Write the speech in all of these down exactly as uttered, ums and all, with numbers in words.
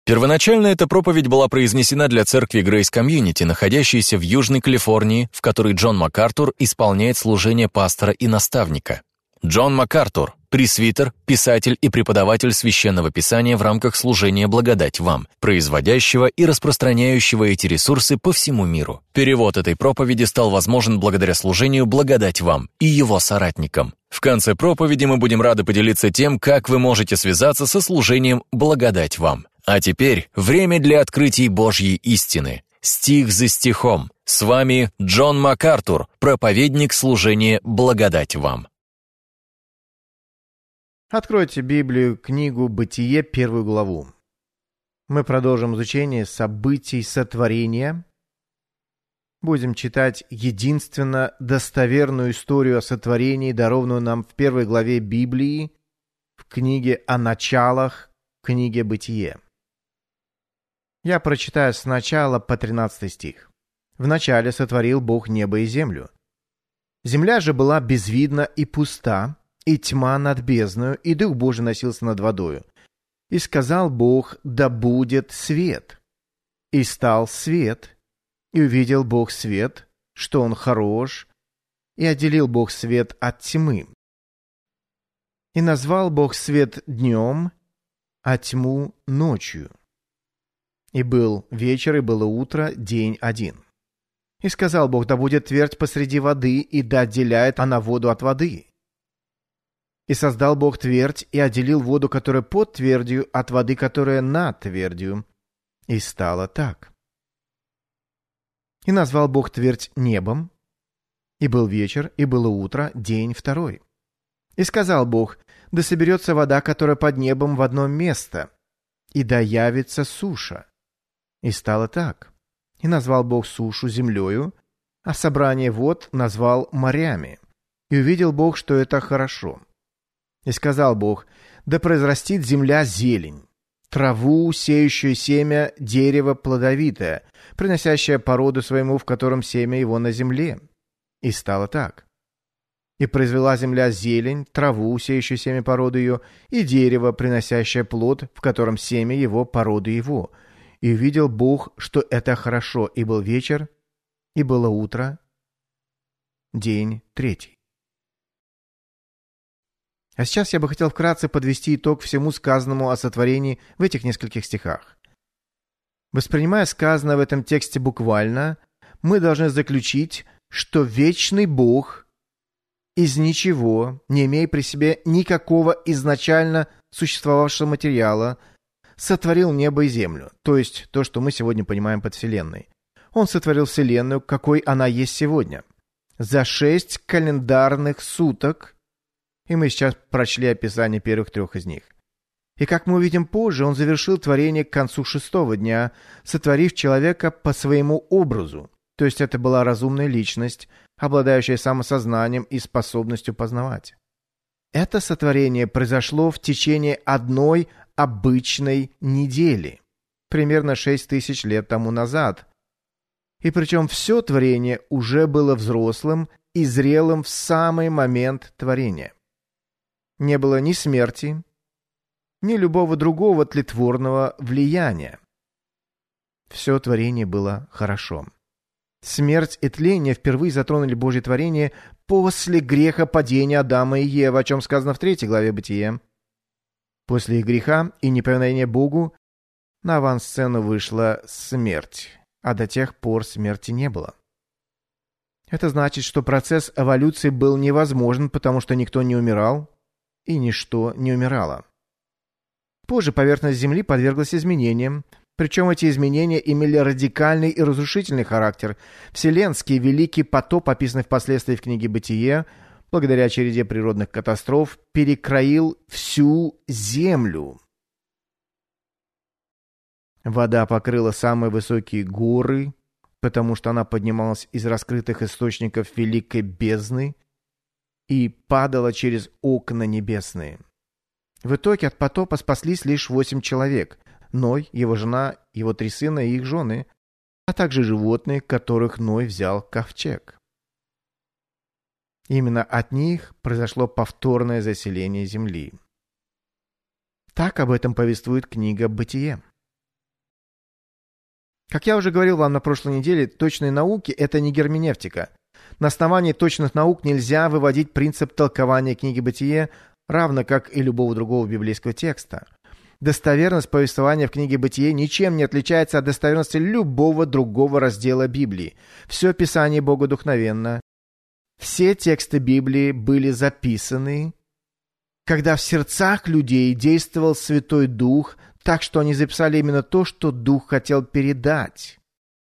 Первоначально эта проповедь была произнесена для церкви Grace Community, находящейся в Южной Калифорнии, в которой Джон МакАртур исполняет служение пастора и наставника. Джон МакАртур – пресвитер, писатель и преподаватель Священного Писания в рамках служения «Благодать вам», производящего и распространяющего эти ресурсы по всему миру. Перевод этой проповеди стал возможен благодаря служению «Благодать вам» и его соратникам. В конце проповеди мы будем рады поделиться тем, как вы можете связаться со служением «Благодать вам». А теперь время для открытий Божьей истины. Стих за стихом. С вами Джон МакАртур, проповедник служения «Благодать вам». Откройте Библию, книгу «Бытие», первую главу. Мы продолжим изучение событий сотворения. Будем читать единственно достоверную историю о сотворении, дарованную нам в первой главе Библии, в книге о началах, книге «Бытие». Я прочитаю с начала по тринадцатый стих. «Вначале сотворил Бог небо и землю. Земля же была безвидна и пуста, и тьма над бездною, и Дух Божий носился над водою. И сказал Бог: да будет свет. И стал свет, и увидел Бог свет, что он хорош, и отделил Бог свет от тьмы. И назвал Бог свет днем, а тьму ночью. И был вечер, и было утро, день один. И сказал Бог: да будет твердь посреди воды, и да отделяет она воду от воды. И создал Бог твердь, и отделил воду, которая под твердью, от воды, которая над твердью. И стало так. И назвал Бог твердь небом. И был вечер, и было утро, день второй. И сказал Бог: да соберется вода, которая под небом, в одно место, и да явится суша. И стало так. И назвал Бог сушу землею, а собрание вод назвал морями. И увидел Бог, что это хорошо. И сказал Бог: да произрастит земля зелень, траву, сеющую семя, дерево плодовитое, приносящее породу своему, в котором семя его на земле. И стало так. И произвела земля зелень, траву, сеющую семя породу ее, и дерево, приносящее плод, в котором семя его породу его. И увидел Бог, что это хорошо, и был вечер, и было утро, день третий. А сейчас я бы хотел вкратце подвести итог всему сказанному о сотворении в этих нескольких стихах. Воспринимая сказанное в этом тексте буквально, мы должны заключить, что вечный Бог из ничего, не имея при себе никакого изначально существовавшего материала, сотворил небо и землю, то есть то, что мы сегодня понимаем под Вселенной. Он сотворил Вселенную, какой она есть сегодня, за шесть календарных суток, и мы сейчас прочли описание первых трех из них. И как мы увидим позже, он завершил творение к концу шестого дня, сотворив человека по своему образу, то есть это была разумная личность, обладающая самосознанием и способностью познавать. Это сотворение произошло в течение одной обычной недели, примерно шесть тысяч лет тому назад. И причем все творение уже было взрослым и зрелым в самый момент творения. Не было ни смерти, ни любого другого тлетворного влияния. Все творение было хорошо. Смерть и тление впервые затронули Божье творение после греха падения Адама и Евы, о чем сказано в третьей главе Бытия. После их греха и неповиновения Богу на авансцену вышла смерть, а до тех пор смерти не было. Это значит, что процесс эволюции был невозможен, потому что никто не умирал и ничто не умирало. Позже поверхность Земли подверглась изменениям, причем эти изменения имели радикальный и разрушительный характер. Вселенский великий потоп, описанный впоследствии в книге «Бытие», благодаря череде природных катастроф, перекроил всю землю. Вода покрыла самые высокие горы, потому что она поднималась из раскрытых источников великой бездны и падала через окна небесные. В итоге от потопа спаслись лишь восемь человек: Ной, его жена, его три сына и их жены, а также животные, которых Ной взял в ковчег. Именно от них произошло повторное заселение земли. Так об этом повествует книга «Бытие». Как я уже говорил вам на прошлой неделе, точные науки – это не герменевтика. На основании точных наук нельзя выводить принцип толкования книги «Бытие», равно как и любого другого библейского текста. Достоверность повествования в книге «Бытие» ничем не отличается от достоверности любого другого раздела Библии. Все Писание богодухновенно. Все тексты Библии были записаны, когда в сердцах людей действовал Святой Дух, так что они записали именно то, что Дух хотел передать.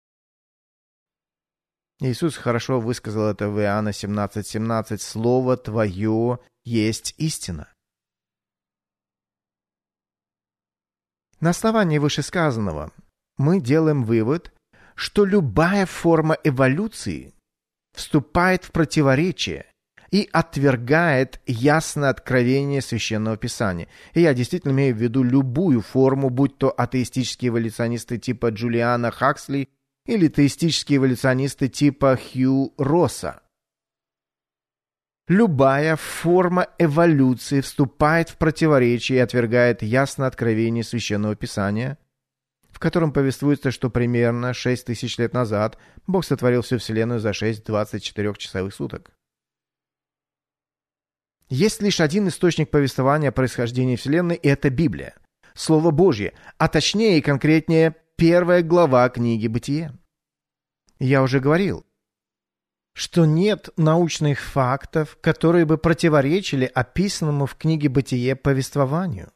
Иисус хорошо высказал это в Иоанна семнадцать семнадцать. «Слово Твое есть истина». На основании вышесказанного мы делаем вывод, что любая форма эволюции вступает в противоречие и отвергает ясное откровение Священного Писания. И я действительно имею в виду любую форму, будь то атеистические эволюционисты типа Джулиана Хаксли или теистические эволюционисты типа Хью Росса. Любая форма эволюции вступает в противоречие и отвергает ясное откровение Священного Писания, в котором повествуется, что примерно шесть тысяч лет назад Бог сотворил всю Вселенную за шесть двадцать четырехчасовых суток. Есть лишь один источник повествования о происхождении Вселенной, и это Библия, Слово Божье, а точнее и конкретнее первая глава книги «Бытие». Я уже говорил, что нет научных фактов, которые бы противоречили описанному в книге «Бытие» повествованию.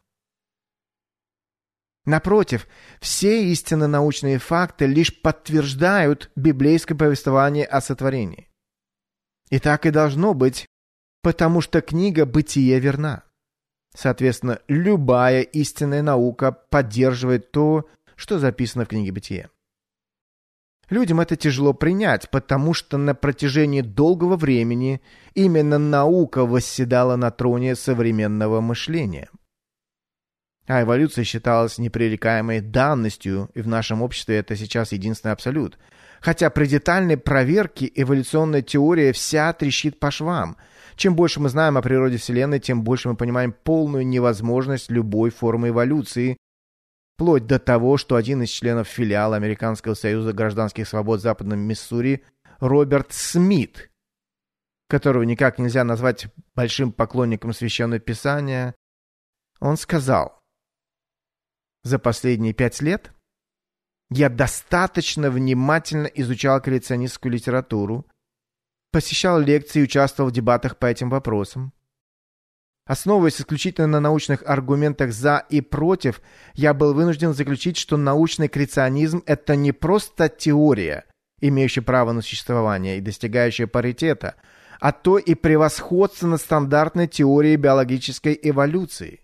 Напротив, все истинно научные факты лишь подтверждают библейское повествование о сотворении. И так и должно быть, потому что книга «Бытие» верна. Соответственно, любая истинная наука поддерживает то, что записано в книге «Бытие». Людям это тяжело принять, потому что на протяжении долгого времени именно наука восседала на троне современного мышления. А эволюция считалась непререкаемой данностью, и в нашем обществе это сейчас единственный абсолют. Хотя при детальной проверке эволюционная теория вся трещит по швам. Чем больше мы знаем о природе Вселенной, тем больше мы понимаем полную невозможность любой формы эволюции, вплоть до того, что один из членов филиала Американского союза гражданских свобод в Западном Миссури, Роберт Смит, которого никак нельзя назвать большим поклонником Священного Писания, он сказал: «За последние пять лет я достаточно внимательно изучал креационистскую литературу, посещал лекции и участвовал в дебатах по этим вопросам. Основываясь исключительно на научных аргументах «за» и «против», я был вынужден заключить, что научный креационизм – это не просто теория, имеющая право на существование и достигающая паритета, а то и превосходство над стандартной теорией биологической эволюции.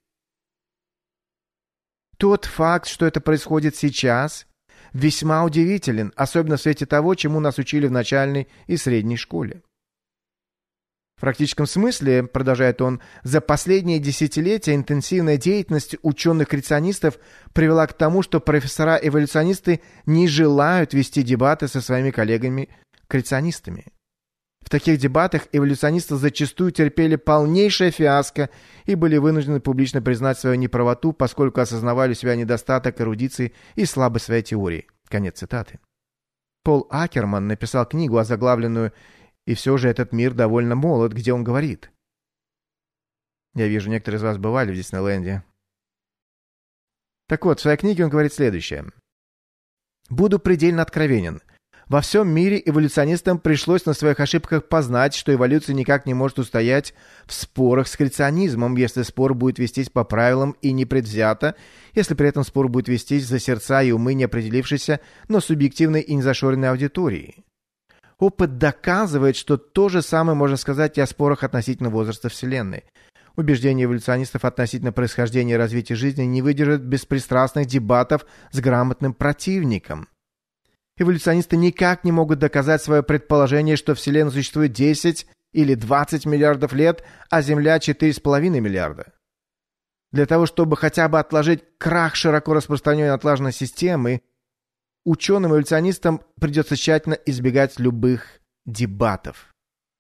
Тот факт, что это происходит сейчас, весьма удивителен, особенно в свете того, чему нас учили в начальной и средней школе. В практическом смысле, продолжает он, за последние десятилетия интенсивная деятельность ученых-креационистов привела к тому, что профессора-эволюционисты не желают вести дебаты со своими коллегами-креационистами. В таких дебатах эволюционисты зачастую терпели полнейшее фиаско и были вынуждены публично признать свою неправоту, поскольку осознавали у себя недостаток эрудиции и слабость своей теории. Конец цитаты. Пол Акерман написал книгу, озаглавленную «И все же этот мир довольно молод», где он говорит. Я вижу, некоторые из вас бывали в Диснейленде. Так вот, в своей книге он говорит следующее. «Буду предельно откровенен. Во всем мире эволюционистам пришлось на своих ошибках познать, что эволюция никак не может устоять в спорах с креационизмом, если спор будет вестись по правилам и непредвзято, если при этом спор будет вестись за сердца и умы неопределившейся, но субъективной и незашоренной аудитории. Опыт доказывает, что то же самое можно сказать и о спорах относительно возраста Вселенной. Убеждения эволюционистов относительно происхождения и развития жизни не выдержат беспристрастных дебатов с грамотным противником. Эволюционисты никак не могут доказать свое предположение, что Вселенная существует десять или двадцать миллиардов лет, а Земля четыре с половиной миллиарда. Для того, чтобы хотя бы отложить крах широко распространенной отлаженной системы, ученым-эволюционистам придется тщательно избегать любых дебатов».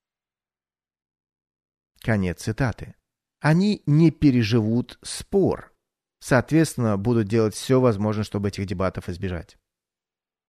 Конец цитаты. Они не переживут спор. Соответственно, будут делать все возможное, чтобы этих дебатов избежать.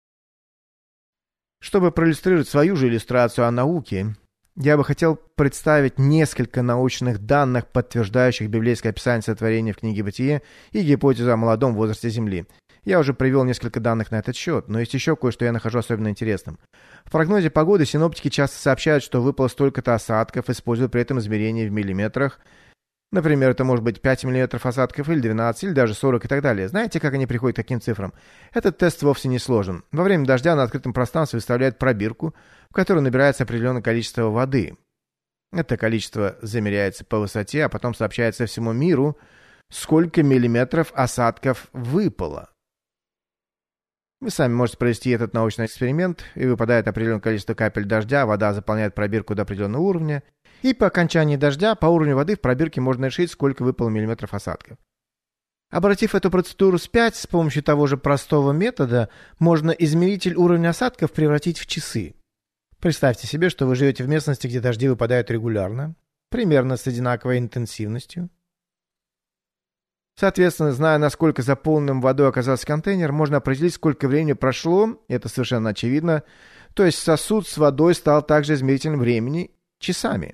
Чтобы проиллюстрировать свою же иллюстрацию о науке, я бы хотел представить несколько научных данных, подтверждающих библейское описание сотворения в книге «Бытие» и гипотезу о молодом возрасте Земли. Я уже привел несколько данных на этот счет, но есть еще кое-что я нахожу особенно интересным. В прогнозе погоды синоптики часто сообщают, что выпало столько-то осадков, используя при этом измерения в миллиметрах. Например, это может быть пять миллиметров осадков, или двенадцать, или даже сорок и так далее. Знаете, как они приходят к таким цифрам? Этот тест вовсе не сложен. Во время дождя на открытом пространстве выставляют пробирку, в которой набирается определенное количество воды. Это количество замеряется по высоте, а потом сообщается всему миру, сколько миллиметров осадков выпало. Вы сами можете провести этот научный эксперимент, и выпадает определенное количество капель дождя, вода заполняет пробирку до определенного уровня, и по окончании дождя по уровню воды в пробирке можно решить, сколько выпало миллиметров осадков. Обратив эту процедуру вспять, с помощью того же простого метода, можно измеритель уровня осадков превратить в часы. Представьте себе, что вы живете в местности, где дожди выпадают регулярно, примерно с одинаковой интенсивностью. Соответственно, зная, насколько заполненным водой оказался контейнер, можно определить, сколько времени прошло, это совершенно очевидно, то есть сосуд с водой стал также измерителем времени часами.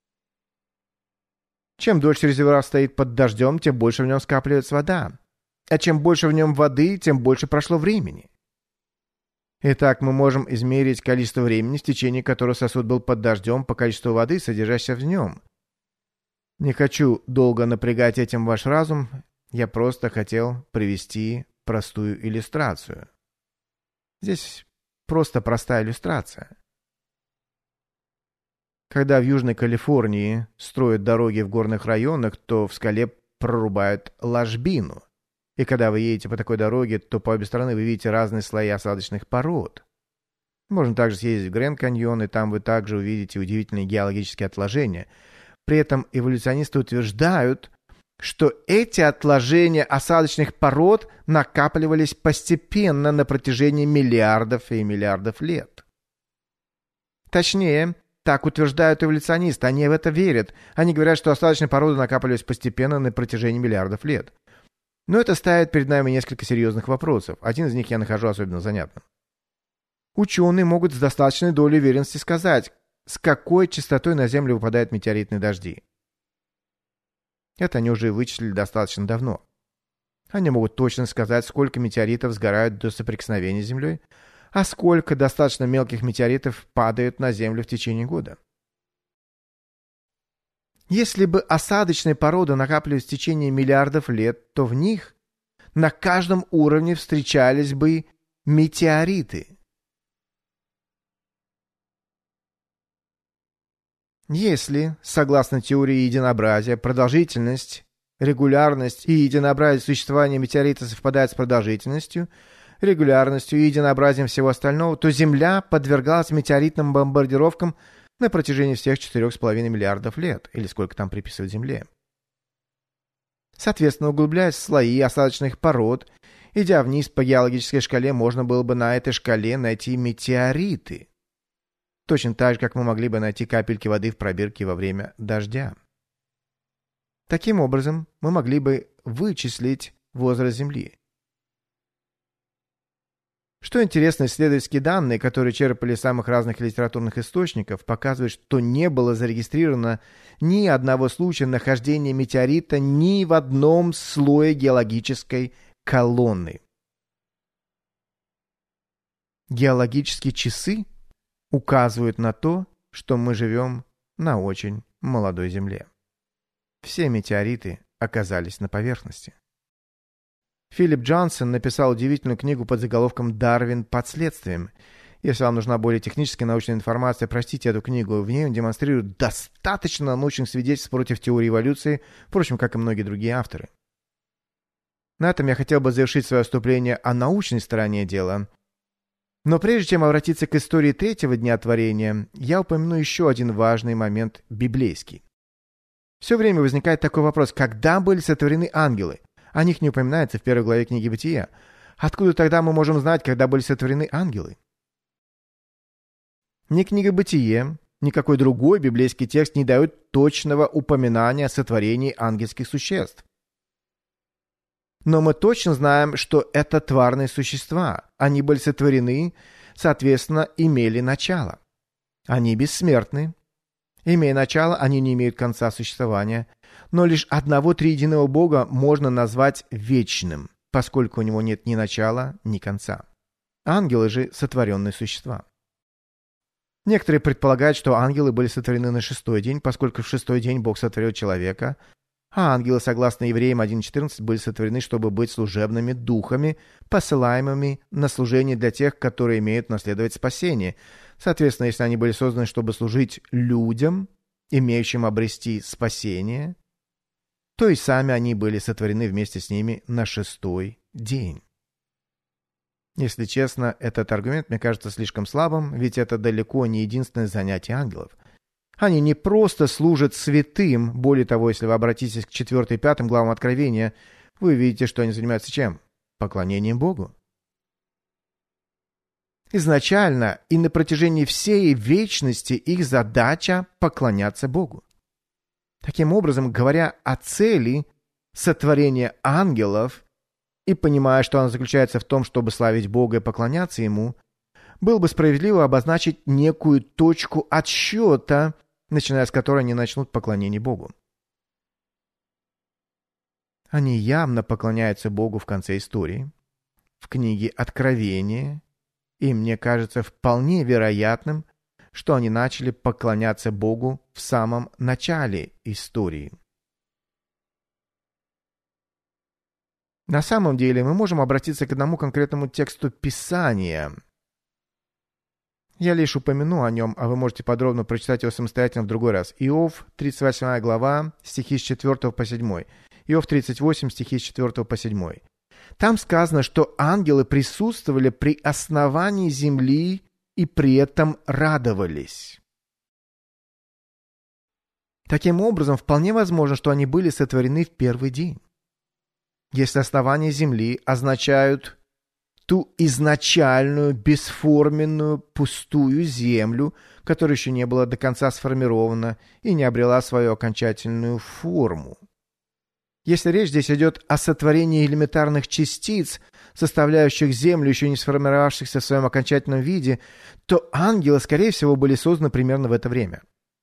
Чем дольше резервуар стоит под дождем, тем больше в нем скапливается вода. А чем больше в нем воды, тем больше прошло времени. Итак, мы можем измерить количество времени, в течение которого сосуд был под дождем, по количеству воды, содержащейся в нем. Не хочу долго напрягать этим ваш разум, я просто хотел привести простую иллюстрацию. Здесь просто простая иллюстрация. Когда в Южной Калифорнии строят дороги в горных районах, то в скале прорубают ложбину. И когда вы едете по такой дороге, то по обе стороны вы видите разные слои осадочных пород. Можно также съездить в Гранд-каньон, и там вы также увидите удивительные геологические отложения. При этом эволюционисты утверждают, что эти отложения осадочных пород накапливались постепенно на протяжении миллиардов и миллиардов лет. Точнее, так утверждают эволюционисты, они в это верят. Они говорят, что осадочные породы накапливались постепенно на протяжении миллиардов лет. Но это ставит перед нами несколько серьезных вопросов. Один из них я нахожу особенно занятным. Ученые могут с достаточной долей уверенности сказать, с какой частотой на Землю выпадают метеоритные дожди. Это они уже вычислили достаточно давно. Они могут точно сказать, сколько метеоритов сгорают до соприкосновения с Землей, а сколько достаточно мелких метеоритов падают на Землю в течение года. Если бы осадочные породы накапливались в течение миллиардов лет, то в них на каждом уровне встречались бы метеориты. Если, согласно теории единообразия, продолжительность, регулярность и единообразие существования метеорита совпадают с продолжительностью, регулярностью и единообразием всего остального, то Земля подвергалась метеоритным бомбардировкам на протяжении всех четырёх с половиной миллиардов лет, или сколько там приписывают Земле. Соответственно, углубляясь в слои осадочных пород, идя вниз по геологической шкале, можно было бы на этой шкале найти метеориты. Точно так же, как мы могли бы найти капельки воды в пробирке во время дождя. Таким образом, мы могли бы вычислить возраст Земли. Что интересно, исследовательские данные, которые черпали из самых разных литературных источников, показывают, что не было зарегистрировано ни одного случая нахождения метеорита ни в одном слое геологической колонны. Геологические часы указывают на то, что мы живем на очень молодой Земле. Все метеориты оказались на поверхности. Филипп Джонсон написал удивительную книгу под заголовком «Дарвин под следствием». Если вам нужна более техническая научная информация, прочтите эту книгу. В ней он демонстрирует достаточно научных свидетельств против теории эволюции, впрочем, как и многие другие авторы. На этом я хотел бы завершить свое вступление о научной стороне дела. Но прежде чем обратиться к истории третьего дня творения, я упомяну еще один важный момент библейский. Все время возникает такой вопрос, когда были сотворены ангелы? О них не упоминается в первой главе книги Бытия. Откуда тогда мы можем знать, когда были сотворены ангелы? Ни книга Бытие, ни какой другой библейский текст не дают точного упоминания о сотворении ангельских существ. Но мы точно знаем, что это тварные существа. Они были сотворены соответственно, имели начало. Они бессмертны. Имея начало, они не имеют конца существования, но лишь одного триединого Бога можно назвать вечным, поскольку у него нет ни начала, ни конца. Ангелы же сотворенные существа. Некоторые предполагают, что ангелы были сотворены на шестой день, поскольку в шестой день Бог сотворил человека, а ангелы, согласно Евреям один четырнадцать, были сотворены, чтобы быть служебными духами, посылаемыми на служение для тех, которые имеют наследовать спасение. Соответственно, если они были созданы, чтобы служить людям, имеющим обрести спасение, то и сами они были сотворены вместе с ними на шестой день. Если честно, этот аргумент мне кажется слишком слабым, ведь это далеко не единственное занятие ангелов. Они не просто служат святым, более того, если вы обратитесь к четвёртой и пятым главам Откровения, вы увидите, что они занимаются чем? Поклонением Богу. Изначально и на протяжении всей вечности их задача поклоняться Богу. Таким образом, говоря о цели сотворения ангелов и понимая, что она заключается в том, чтобы славить Бога и поклоняться Ему, было бы справедливо обозначить некую точку отсчета, начиная с которой они начнут поклонение Богу. Они явно поклоняются Богу в конце истории, в книге Откровения, и мне кажется вполне вероятным, что они начали поклоняться Богу в самом начале истории. На самом деле мы можем обратиться к одному конкретному тексту Писания. Я лишь упомяну о нем, а вы можете подробно прочитать его самостоятельно в другой раз. Иов, тридцать восьмая глава, стихи с четвёртого по седьмой. Иов тридцать восемь, стихи с четвёртого по седьмой. Там сказано, что ангелы присутствовали при основании земли и при этом радовались. Таким образом, вполне возможно, что они были сотворены в первый день. Если основания земли означают ту изначальную, бесформенную, пустую землю, которая еще не была до конца сформирована и не обрела свою окончательную форму. Если речь здесь идет о сотворении элементарных частиц, составляющих землю, еще не сформировавшихся в своем окончательном виде, то ангелы, скорее всего, были созданы примерно в это время.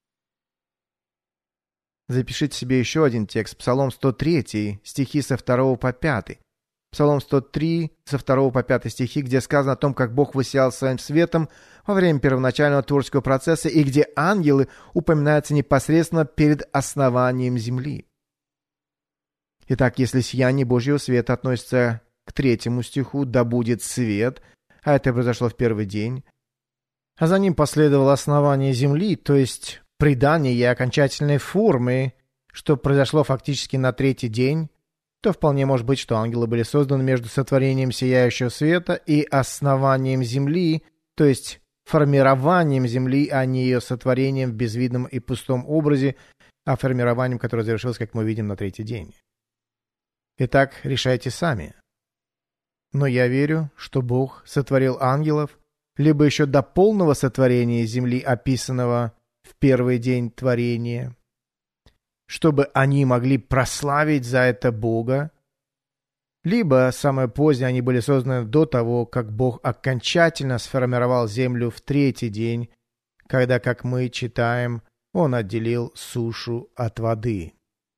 Запишите себе еще один текст, Псалом сто три, стихи со второго по пятый. Псалом сто три, со второго по пятый стихи, где сказано о том, как Бог воссиял своим светом во время первоначального творческого процесса, и где ангелы упоминаются непосредственно перед основанием земли. Итак, если сияние Божьего света относится к третьему стиху «Да будет свет», а это произошло в первый день, а за ним последовало основание земли, то есть придание ей окончательной формы, что произошло фактически на третий день, то вполне может быть, что ангелы были созданы между сотворением сияющего света и основанием земли, то есть формированием земли, а не ее сотворением в безвидном и пустом образе, а формированием, которое завершилось, как мы видим, на третий день. Итак, решайте сами. Но я верю, что Бог сотворил ангелов либо еще до полного сотворения земли, описанного в первый день творения, чтобы они могли прославить за это Бога, либо, самое позднее, они были созданы до того, как Бог окончательно сформировал землю в третий день, когда, как мы читаем, Он отделил сушу от воды.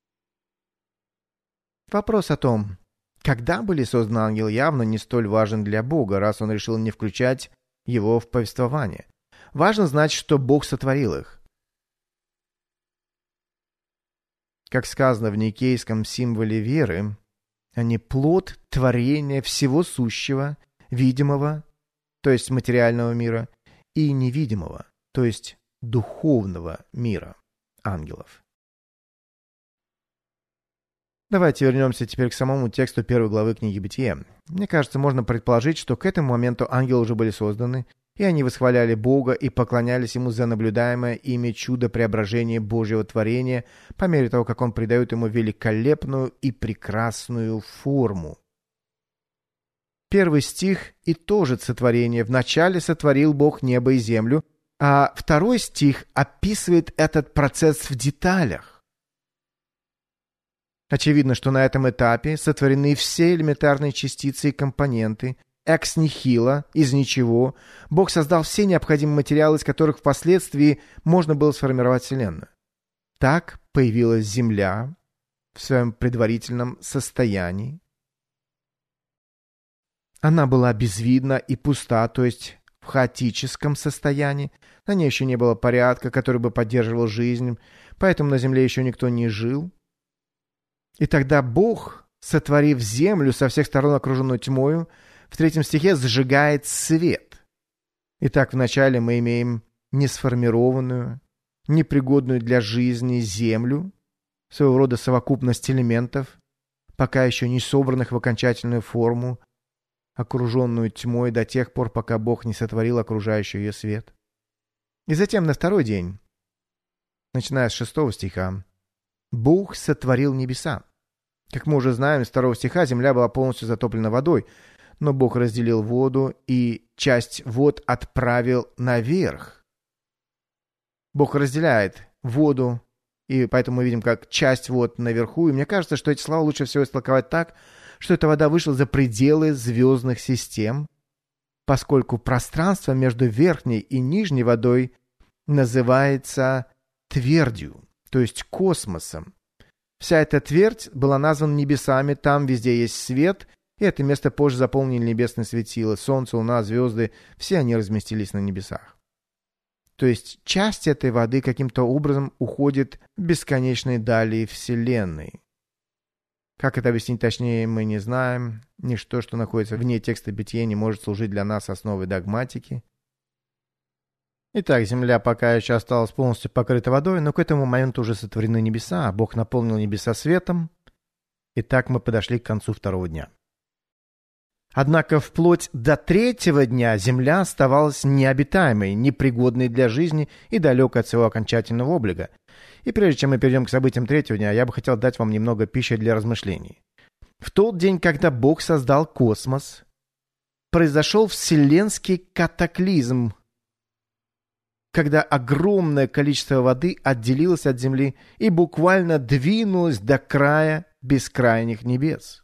Вопрос о том, когда были созданы ангелы, явно не столь важен для Бога, раз Он решил не включать его в повествование. Важно знать, что Бог сотворил их. Как сказано в никейском символе веры, они плод творения всего сущего, видимого, то есть материального мира, и невидимого, то есть духовного мира, ангелов. Давайте вернемся теперь к самому тексту первой главы книги Бытия. Мне кажется, можно предположить, что к этому моменту ангелы уже были созданы, и они восхваляли Бога и поклонялись Ему за наблюдаемое ими чудо преображения Божьего творения по мере того, как Он придает ему великолепную и прекрасную форму. Первый стих и тоже сотворение. «Вначале сотворил Бог небо и землю», а второй стих описывает этот процесс в деталях. Очевидно, что на этом этапе сотворены все элементарные частицы и компоненты, экс нихило, из ничего, Бог создал все необходимые материалы, из которых впоследствии можно было сформировать Вселенную. Так появилась Земля в своем предварительном состоянии. Она была безвидна и пуста, то есть в хаотическом состоянии. На ней еще не было порядка, который бы поддерживал жизнь, поэтому на земле еще никто не жил. И тогда Бог, сотворив землю со всех сторон, окруженную тьмою, в третьем стихе зажигает свет. Итак, вначале мы имеем несформированную, непригодную для жизни землю, своего рода совокупность элементов, пока еще не собранных в окончательную форму, окруженную тьмой до тех пор, пока Бог не сотворил окружающий ее свет. И затем на второй день, начиная с шестого стиха, Бог сотворил небеса. Как мы уже знаем, из второго стиха земля была полностью затоплена водой, но Бог разделил воду и часть вод отправил наверх. Бог разделяет воду, и поэтому мы видим, как часть вод наверху. И мне кажется, что эти слова лучше всего истолковать так, что эта вода вышла за пределы звездных систем, поскольку пространство между верхней и нижней водой называется твердью, то есть космосом. Вся эта твердь была названа небесами, там везде есть свет, и это место позже заполнили небесные светила, солнце, луна, звезды, все они разместились на небесах. То есть часть этой воды каким-то образом уходит в бесконечные дали Вселенной. Как это объяснить точнее, мы не знаем. Ничто, что находится вне текста Бытия, не может служить для нас основой догматики. Итак, земля пока еще осталась полностью покрыта водой, но к этому моменту уже сотворены небеса, а Бог наполнил небеса светом. Итак, мы подошли к концу второго дня. Однако вплоть до третьего дня земля оставалась необитаемой, непригодной для жизни и далекой от своего окончательного облика. И прежде чем мы перейдем к событиям третьего дня, я бы хотел дать вам немного пищи для размышлений. В тот день, когда Бог создал космос, произошел вселенский катаклизм, когда огромное количество воды отделилось от земли и буквально двинулось до края бескрайних небес.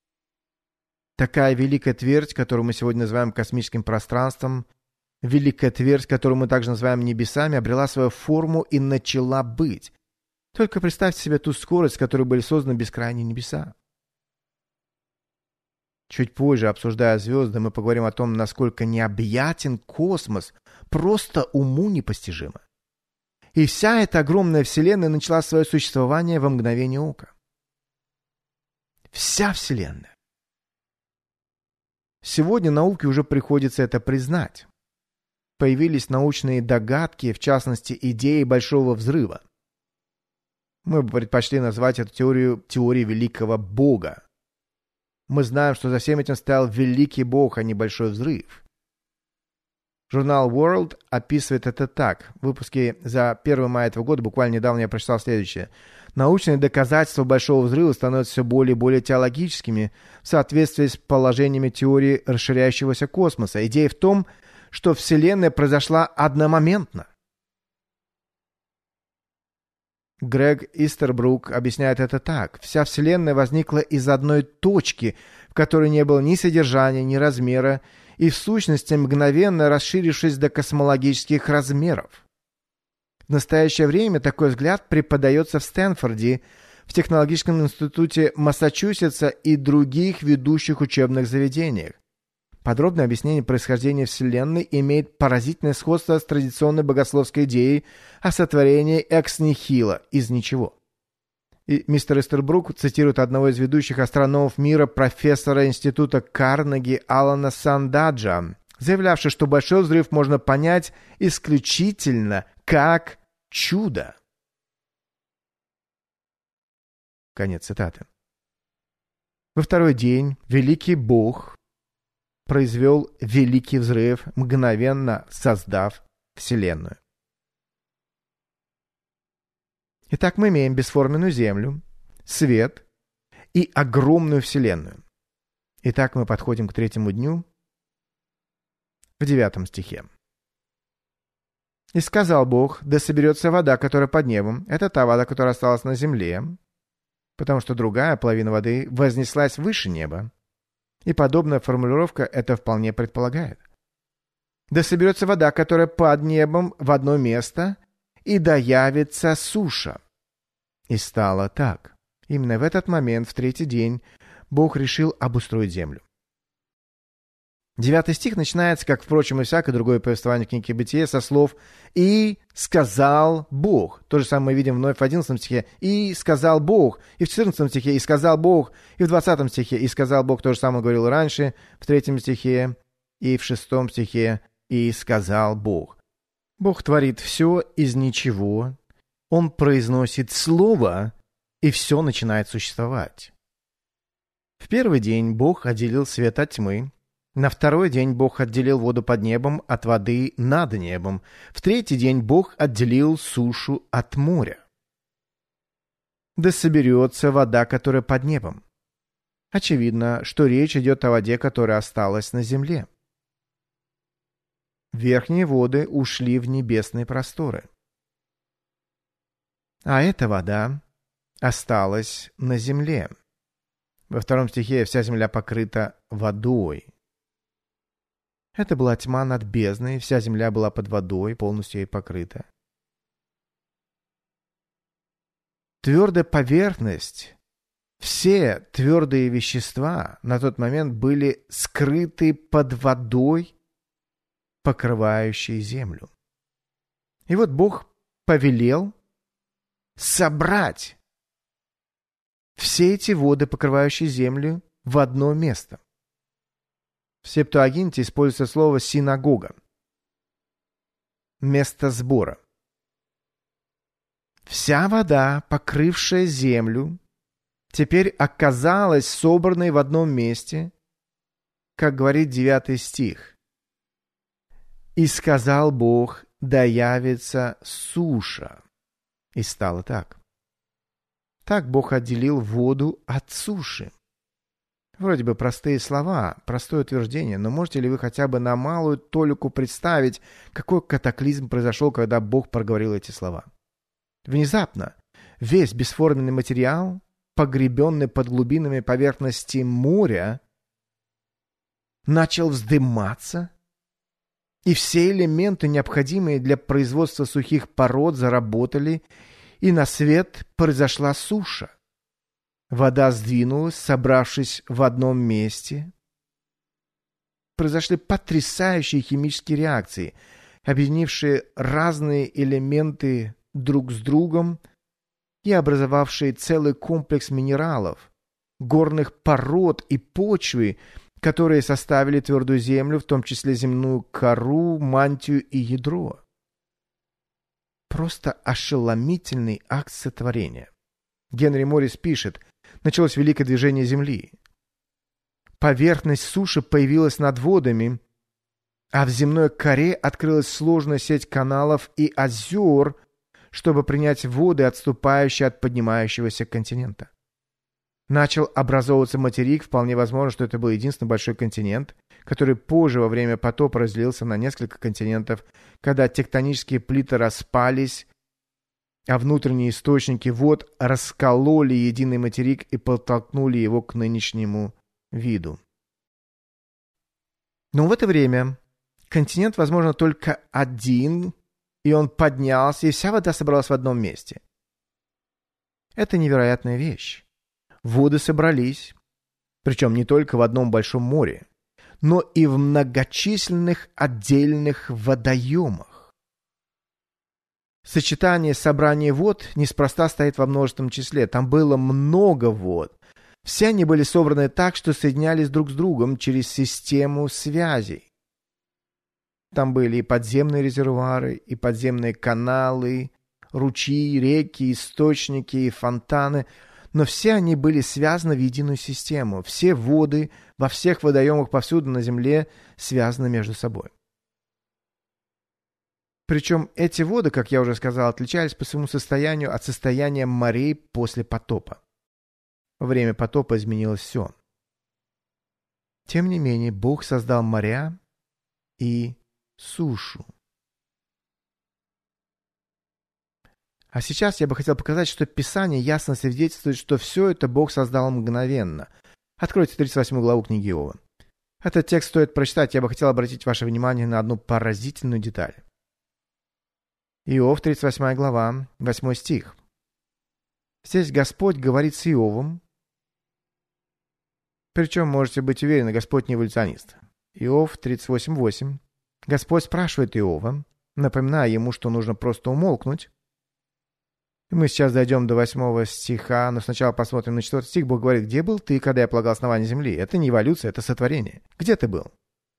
Такая великая твердь, которую мы сегодня называем космическим пространством, великая твердь, которую мы также называем небесами, обрела свою форму и начала быть. Только представьте себе ту скорость, с которой были созданы бескрайние небеса. Чуть позже, обсуждая звезды, мы поговорим о том, насколько необъятен космос, просто уму непостижимо. И вся эта огромная Вселенная начала свое существование во мгновение ока. Вся Вселенная. Сегодня науке уже приходится это признать. Появились научные догадки, в частности, идеи Большого взрыва. Мы бы предпочли назвать эту теорию теорией Великого Бога. Мы знаем, что за всем этим стоял Великий Бог, а не Большой взрыв. Журнал World описывает это так. В выпуске за первое мая этого года, буквально недавно я прочитал следующее. Научные доказательства Большого взрыва становятся все более и более теологическими в соответствии с положениями теории расширяющегося космоса. Идея в том, что Вселенная произошла одномоментно. Грег Истербрук объясняет это так. Вся Вселенная возникла из одной точки, в которой не было ни содержания, ни размера, и в сущности мгновенно расширившись до космологических размеров. В настоящее время такой взгляд преподается в Стэнфорде, в Технологическом институте Массачусетса и других ведущих учебных заведениях. Подробное объяснение происхождения Вселенной имеет поразительное сходство с традиционной богословской идеей о сотворении экс нихило, из ничего. И мистер Истербрук цитирует одного из ведущих астрономов мира, профессора института Карнеги Алана Сандаджа, заявлявший, что Большой взрыв можно понять исключительно как чудо. Конец цитаты. Во второй день Великий Бог произвел великий взрыв, мгновенно создав Вселенную. Итак, мы имеем бесформенную Землю, свет и огромную Вселенную. Итак, мы подходим к третьему дню в девятом стихе. «И сказал Бог, да соберется вода, которая под небом, это та вода, которая осталась на земле, потому что другая половина воды вознеслась выше неба. И подобная формулировка это вполне предполагает. Да соберется вода, которая под небом, в одно место, и да явится суша. И стало так. Именно в этот момент, в третий день, Бог решил обустроить землю. Девятый стих начинается, как, впрочем, и всякое другое повествование книги Бытия, со слов «И сказал Бог». То же самое мы видим вновь в одиннадцатом стихе «И сказал Бог», и в четырнадцатом стихе «И сказал Бог», и в двадцатом стихе «И сказал Бог». То же самое он говорил раньше, в третьем стихе и в шестом стихе «И сказал Бог». Бог творит все из ничего. Он произносит слово, и все начинает существовать. В первый день Бог отделил свет от тьмы. На второй день Бог отделил воду под небом от воды над небом. В третий день Бог отделил сушу от моря. Да соберется вода, которая под небом. Очевидно, что речь идет о воде, которая осталась на земле. Верхние воды ушли в небесные просторы. А эта вода осталась на земле. Во втором стихе вся земля покрыта водой. Это была тьма над бездной, вся земля была под водой, полностью ей покрыта. Твердая поверхность, все твердые вещества на тот момент были скрыты под водой, покрывающей землю. И вот Бог повелел собрать все эти воды, покрывающие землю, в одно место. В Септуагинте используется слово «синагога» — место сбора. Вся вода, покрывшая землю, теперь оказалась собранной в одном месте, как говорит девятый стих. «И сказал Бог, да явится суша». И стало так. Так Бог отделил воду от суши. Вроде бы простые слова, простое утверждение, но можете ли вы хотя бы на малую толику представить, какой катаклизм произошел, когда Бог проговорил эти слова? Внезапно весь бесформенный материал, погребенный под глубинами поверхности моря, начал вздыматься, и все элементы, необходимые для производства сухих пород, заработали, и на свет произошла суша. Вода сдвинулась, собравшись в одном месте. Произошли потрясающие химические реакции, объединившие разные элементы друг с другом и образовавшие целый комплекс минералов, горных пород и почвы, которые составили твердую землю, в том числе земную кору, мантию и ядро. Просто ошеломительный акт сотворения. Генри Моррис пишет: началось великое движение Земли. Поверхность суши появилась над водами, а в земной коре открылась сложная сеть каналов и озер, чтобы принять воды, отступающие от поднимающегося континента. Начал образовываться материк, вполне возможно, что это был единственный большой континент, который позже во время потопа разделился на несколько континентов, когда тектонические плиты распались, а внутренние источники вод раскололи единый материк и подтолкнули его к нынешнему виду. Но в это время континент, возможно, только один, и он поднялся, и вся вода собралась в одном месте. Это невероятная вещь. Воды собрались, причем не только в одном большом море, но и в многочисленных отдельных водоемах. Сочетание собрания вод неспроста стоит во множественном числе. Там было много вод. Все они были собраны так, что соединялись друг с другом через систему связей. Там были и подземные резервуары, и подземные каналы, ручьи, реки, источники и фонтаны. Но все они были связаны в единую систему. Все воды во всех водоемах повсюду на Земле связаны между собой. Причем эти воды, как я уже сказал, отличались по своему состоянию от состояния морей после потопа. Во время потопа изменилось все. Тем не менее, Бог создал моря и сушу. А сейчас я бы хотел показать, что Писание ясно свидетельствует, что все это Бог создал мгновенно. Откройте тридцать восьмую главу книги Иова. Этот текст стоит прочитать. Я бы хотел обратить ваше внимание на одну поразительную деталь. Иов, тридцать восьмая глава, восьмой стих. Здесь Господь говорит с Иовом. Причем, можете быть уверены, Господь не эволюционист. Иов тридцать восемь восемь. Господь спрашивает Иова, напоминая ему, что нужно просто умолкнуть. И мы сейчас дойдем до восьмого стиха, но сначала посмотрим на четвертый стих. Бог говорит: «Где был ты, когда я полагал основание земли?» Это не эволюция, это сотворение. Где ты был?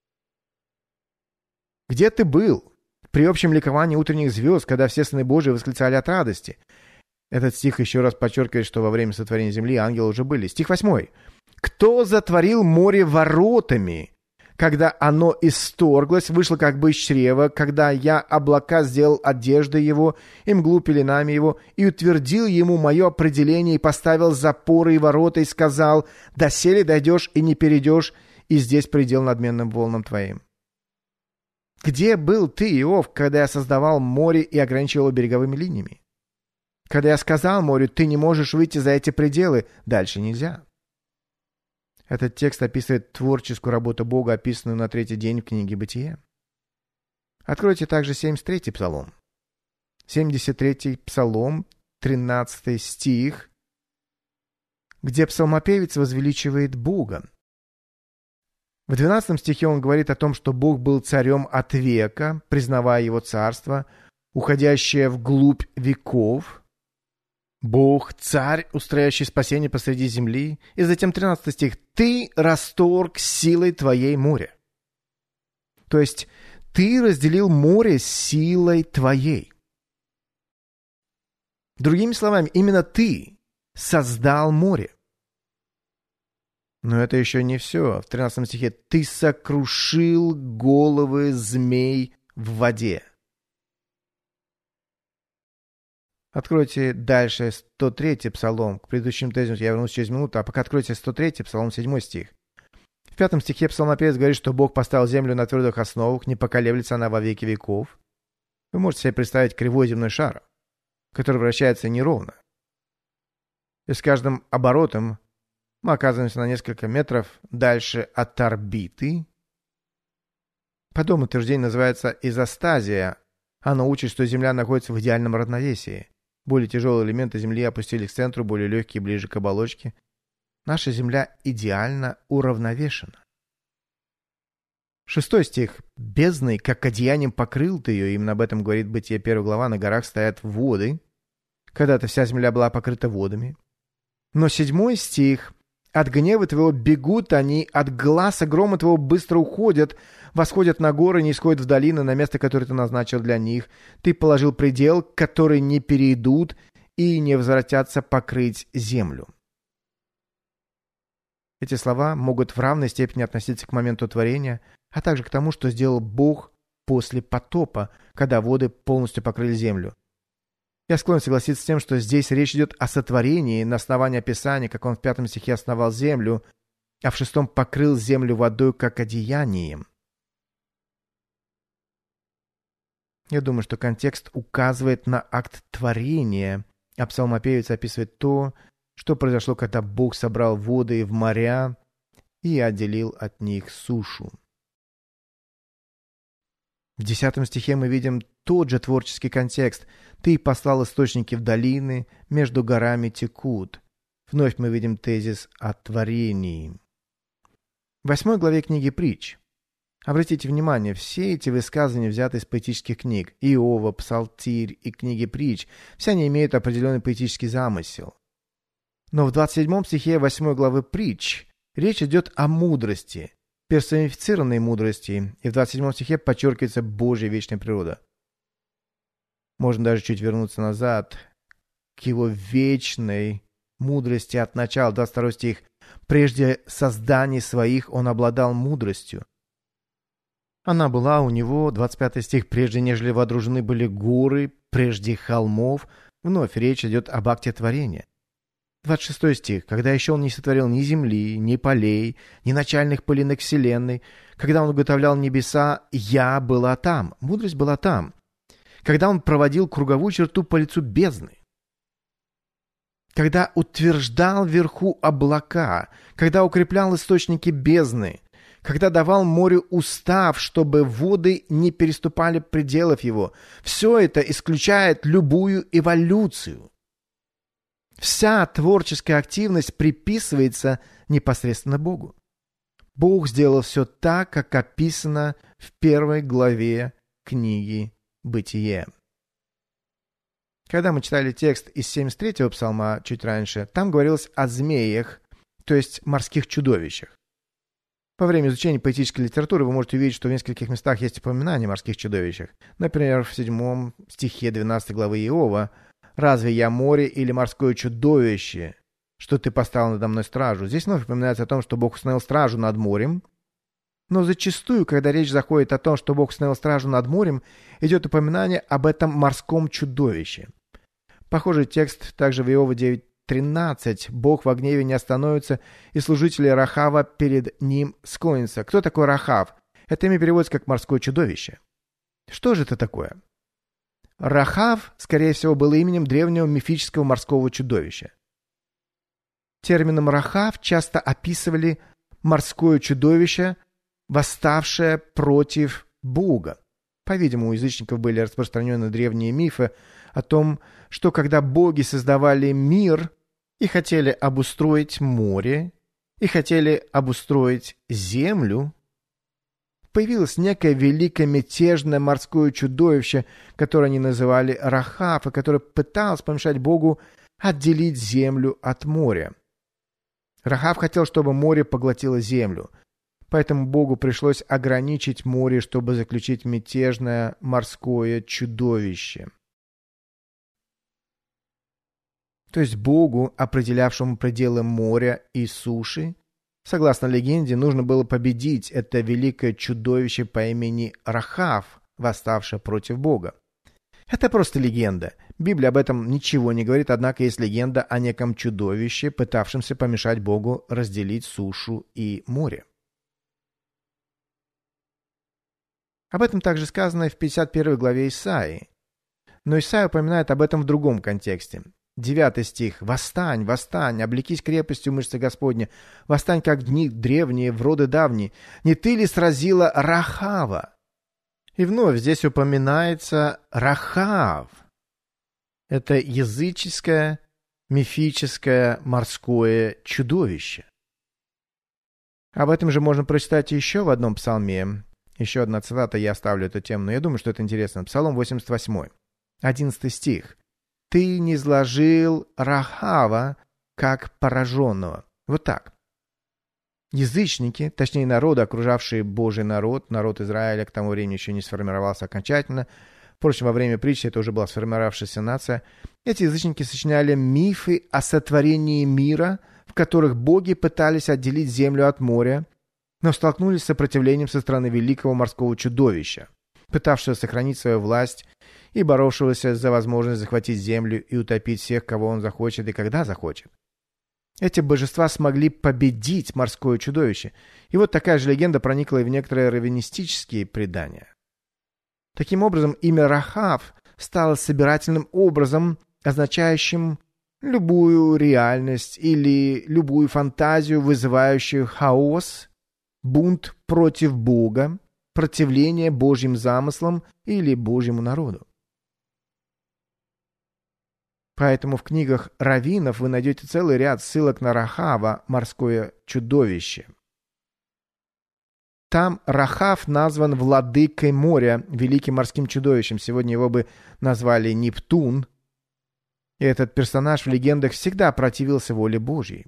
Где ты был при общем ликовании утренних звезд, когда все сыны Божии восклицали от радости? Этот стих еще раз подчеркивает, что во время сотворения земли ангелы уже были. Стих восьмой. «Кто затворил море воротами, когда оно исторглось, вышло как бы из чрева, когда я облака сделал одеждой его, и мглу пеленами его, и утвердил ему мое определение, и поставил запоры и ворота, и сказал: доселе дойдешь и не перейдешь, и здесь предел надменным волнам твоим». Где был ты, Иов, когда я создавал море и ограничивал его береговыми линиями? Когда я сказал морю: ты не можешь выйти за эти пределы, дальше нельзя. Этот текст описывает творческую работу Бога, описанную на третий день в книге Бытие. Откройте также семьдесят третий псалом. семьдесят третий псалом, тринадцатый стих, где псалмопевец возвеличивает Бога. В двенадцатом стихе он говорит о том, что Бог был царем от века, признавая его царство, уходящее вглубь веков. Бог, царь, устроящий спасение посреди земли. И затем тринадцатый стих. «Ты расторг силой твоей море». То есть, ты разделил море силой твоей. Другими словами, именно ты создал море. Но это еще не все. В тринадцатом стихе. «Ты сокрушил головы змей в воде». Откройте дальше сто третий псалом. К предыдущим тезисам я вернусь через минуту, а пока откройте сто третий псалом, седьмой стих. В пятом стихе псалмопевец говорит, что Бог поставил землю на твердых основах, не поколеблется она во веки веков. Вы можете себе представить кривой земной шар, который вращается неровно. И с каждым оборотом мы оказываемся на несколько метров дальше от орбиты. Подобное утверждение называется изостазия. Оно учит, что Земля находится в идеальном равновесии. Более тяжелые элементы Земли опустили к центру, более легкие ближе к оболочке. Наша Земля идеально уравновешена. Шестой стих. «Бездной, как одеянием покрыл ты ее». Именно об этом говорит Бытие первая глава. На горах стоят воды. Когда-то вся земля была покрыта водами. Но седьмой стих. «От гнева твоего бегут они, от гласа грома твоего быстро уходят, восходят на горы, не исходят в долины, на место, которое ты назначил для них. Ты положил предел, который не перейдут и не возвратятся покрыть землю». Эти слова могут в равной степени относиться к моменту творения, а также к тому, что сделал Бог после потопа, когда воды полностью покрыли землю. Я склонен согласиться с тем, что здесь речь идет о сотворении на основании описания, как он в пятом стихе основал землю, а в шестом покрыл землю водой как одеянием. Я думаю, что контекст указывает на акт творения, а псалмопевец описывает то, что произошло, когда Бог собрал воды в моря и отделил от них сушу. В десятом стихе мы видим тот же творческий контекст. «Ты послал источники в долины, между горами текут». Вновь мы видим тезис о творении. В восьмой главе книги «Притч». Обратите внимание, все эти высказывания взяты из поэтических книг. Иова, Псалтирь и книги «Притч». Все они имеют определенный поэтический замысел. Но в двадцать седьмом стихе восьмой главы «Притч» речь идет о мудрости, персонифицированной мудрости, и в двадцать седьмом стихе подчеркивается Божья вечная природа. Можно даже чуть вернуться назад к его вечной мудрости от начала. двадцать второй стих. «Прежде созданий своих он обладал мудростью». Она была у него, двадцать пятый стих, «прежде нежели водружены были горы, прежде холмов». Вновь речь идет об акте творения. двадцать шестой стих. «Когда еще он не сотворил ни земли, ни полей, ни начальных пылинок вселенной, когда он уготовлял небеса, я была там». Мудрость была там. Когда он проводил круговую черту по лицу бездны. когда утверждал вверху облака, когда укреплял источники бездны, когда давал морю устав, чтобы воды не переступали пределов его. Все это исключает любую эволюцию. Вся творческая активность приписывается непосредственно Богу. Бог сделал все так, как описано в первой главе книги «Бытие». Когда мы читали текст из семьдесят третьего псалма чуть раньше, там говорилось о змеях, то есть морских чудовищах. Во время изучения поэтической литературы вы можете увидеть, что в нескольких местах есть упоминание о морских чудовищах. Например, в седьмом стихе двенадцатой главы Иова: «Разве я море или морское чудовище, что ты поставил надо мной стражу?» Здесь вновь упоминается о том, что Бог установил стражу над морем. Но зачастую, когда речь заходит о том, что Бог установил стражу над морем, идет упоминание об этом морском чудовище. Похожий текст также в Иова девять тринадцать. «Бог во гневе не остановится, и служители Рахава перед ним склонятся». Кто такой Рахав? Это имя переводится как «морское чудовище». Что же это такое? Рахав, скорее всего, было именем древнего мифического морского чудовища. Термином Рахав часто описывали морское чудовище, восставшее против Бога. По-видимому, у язычников были распространены древние мифы о том, что когда боги создавали мир и хотели обустроить море, и хотели обустроить землю, появилось некое великое мятежное морское чудовище, которое они называли Рахав, и которое пыталось помешать Богу отделить землю от моря. Рахав хотел, чтобы море поглотило землю, поэтому Богу пришлось ограничить море, чтобы заключить мятежное морское чудовище. То есть Богу, определявшему пределы моря и суши, согласно легенде, нужно было победить это великое чудовище по имени Рахав, восставшее против Бога. Это просто легенда. Библия об этом ничего не говорит, однако есть легенда о неком чудовище, пытавшемся помешать Богу разделить сушу и море. Об этом также сказано и в пятьдесят первой главе Исаии. Но Исаия упоминает об этом в другом контексте. Девятый стих. «Восстань, восстань, облекись крепостью мышцы Господня, восстань, как дни древние, в роды давние. Не ты ли сразила Рахава?» И вновь здесь упоминается Рахав. Это языческое, мифическое морское чудовище. Об этом же можно прочитать еще в одном псалме. Еще одна цитата, я оставлю эту тему, но я думаю, что это интересно. Псалом восемьдесят восемь, одиннадцатый стих. «Ты низложил Рахава, как пораженного». Вот так. Язычники, точнее народы, окружавшие Божий народ, народ Израиля, к тому времени еще не сформировался окончательно. Впрочем, во время притчи это уже была сформировавшаяся нация. Эти язычники сочиняли мифы о сотворении мира, в которых боги пытались отделить землю от моря, но столкнулись с сопротивлением со стороны великого морского чудовища, пытавшего сохранить свою власть и боровшегося за возможность захватить землю и утопить всех, кого он захочет и когда захочет. Эти божества смогли победить морское чудовище. И вот такая же легенда проникла и в некоторые раввинистические предания. Таким образом, имя Рахав стало собирательным образом, означающим любую реальность или любую фантазию, вызывающую хаос, бунт против Бога, противление Божьим замыслам или Божьему народу. Поэтому в книгах раввинов вы найдете целый ряд ссылок на Рахава, морское чудовище. Там Рахав назван владыкой моря, великим морским чудовищем. Сегодня его бы назвали Нептун. И этот персонаж в легендах всегда противился воле Божьей.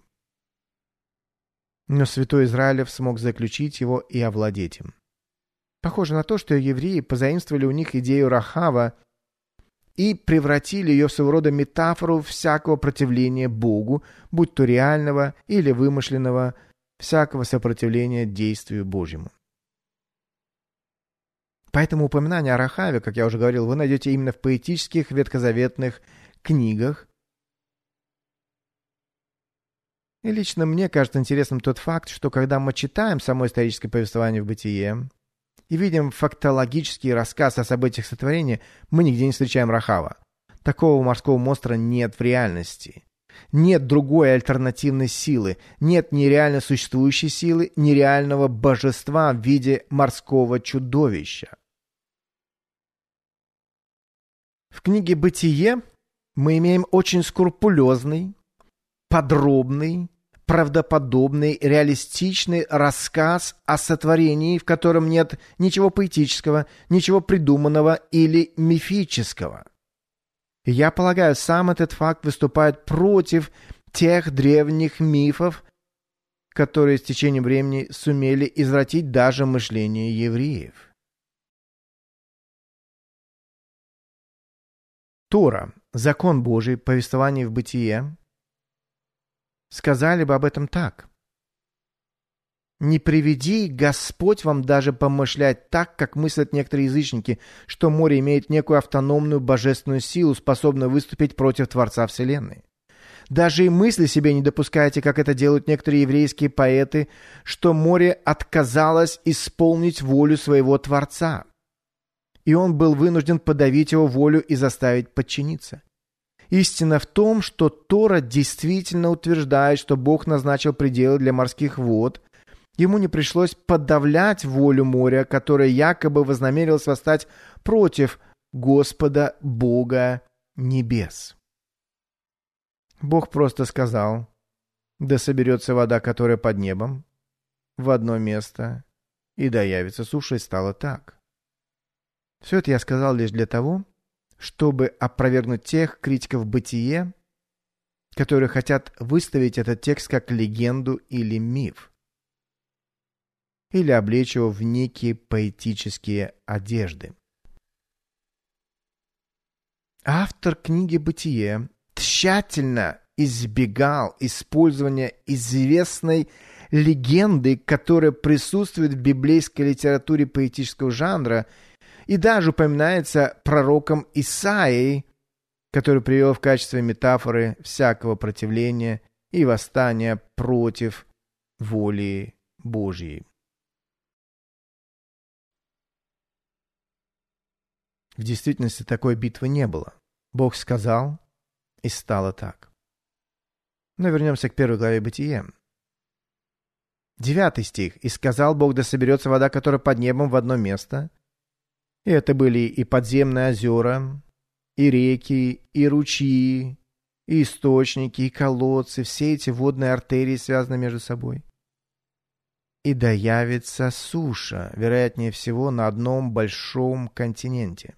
Но святой Израилев смог заключить его и овладеть им. Похоже на то, что евреи позаимствовали у них идею Рахава и превратили ее в своего рода метафору всякого противления Богу, будь то реального или вымышленного, всякого сопротивления действию Божьему. Поэтому упоминание о Рахаве, как я уже говорил, вы найдете именно в поэтических ветхозаветных книгах. И лично мне кажется интересным тот факт, что когда мы читаем само историческое повествование в Бытие и видим фактологический рассказ о событиях сотворения, мы нигде не встречаем Рахава. Такого морского монстра нет в реальности. Нет другой альтернативной силы, нет нереально существующей силы, нереального божества в виде морского чудовища. В книге «Бытие» мы имеем очень скрупулезный, подробный, правдоподобный, реалистичный рассказ о сотворении, в котором нет ничего поэтического, ничего придуманного или мифического. Я полагаю, сам этот факт выступает против тех древних мифов, которые с течением времени сумели извратить даже мышление евреев. Тора, закон Божий, повествование в Бытие, сказали бы об этом так. «Не приведи Господь вам даже помышлять так, как мыслят некоторые язычники, что море имеет некую автономную божественную силу, способную выступить против Творца Вселенной. Даже и мысли себе не допускайте, как это делают некоторые еврейские поэты, что море отказалось исполнить волю своего Творца, и он был вынужден подавить его волю и заставить подчиниться. Истина в том, что Тора действительно утверждает, что Бог назначил пределы для морских вод. Ему не пришлось подавлять волю моря, которое якобы вознамерилось восстать против Господа Бога небес. Бог просто сказал: «Да соберется вода, которая под небом, в одно место, и да явится суша», и стало так. Все это я сказал лишь для того, чтобы опровергнуть тех критиков «Бытие», которые хотят выставить этот текст как легенду или миф, или облечь его в некие поэтические одежды. Автор книги «Бытие» тщательно избегал использования известной легенды, которая присутствует в библейской литературе поэтического жанра, и даже упоминается пророком Исаией, который привел в качестве метафоры всякого противления и восстания против воли Божьей. В действительности такой битвы не было. Бог сказал, и стало так. Но вернемся к первой главе Бытия. Девятый стих. «И сказал Бог, да соберется вода, которая под небом, в одно место». И это были и подземные озера, и реки, и ручьи, и источники, и колодцы, все эти водные артерии связаны между собой. И да явится суша, вероятнее всего, на одном большом континенте.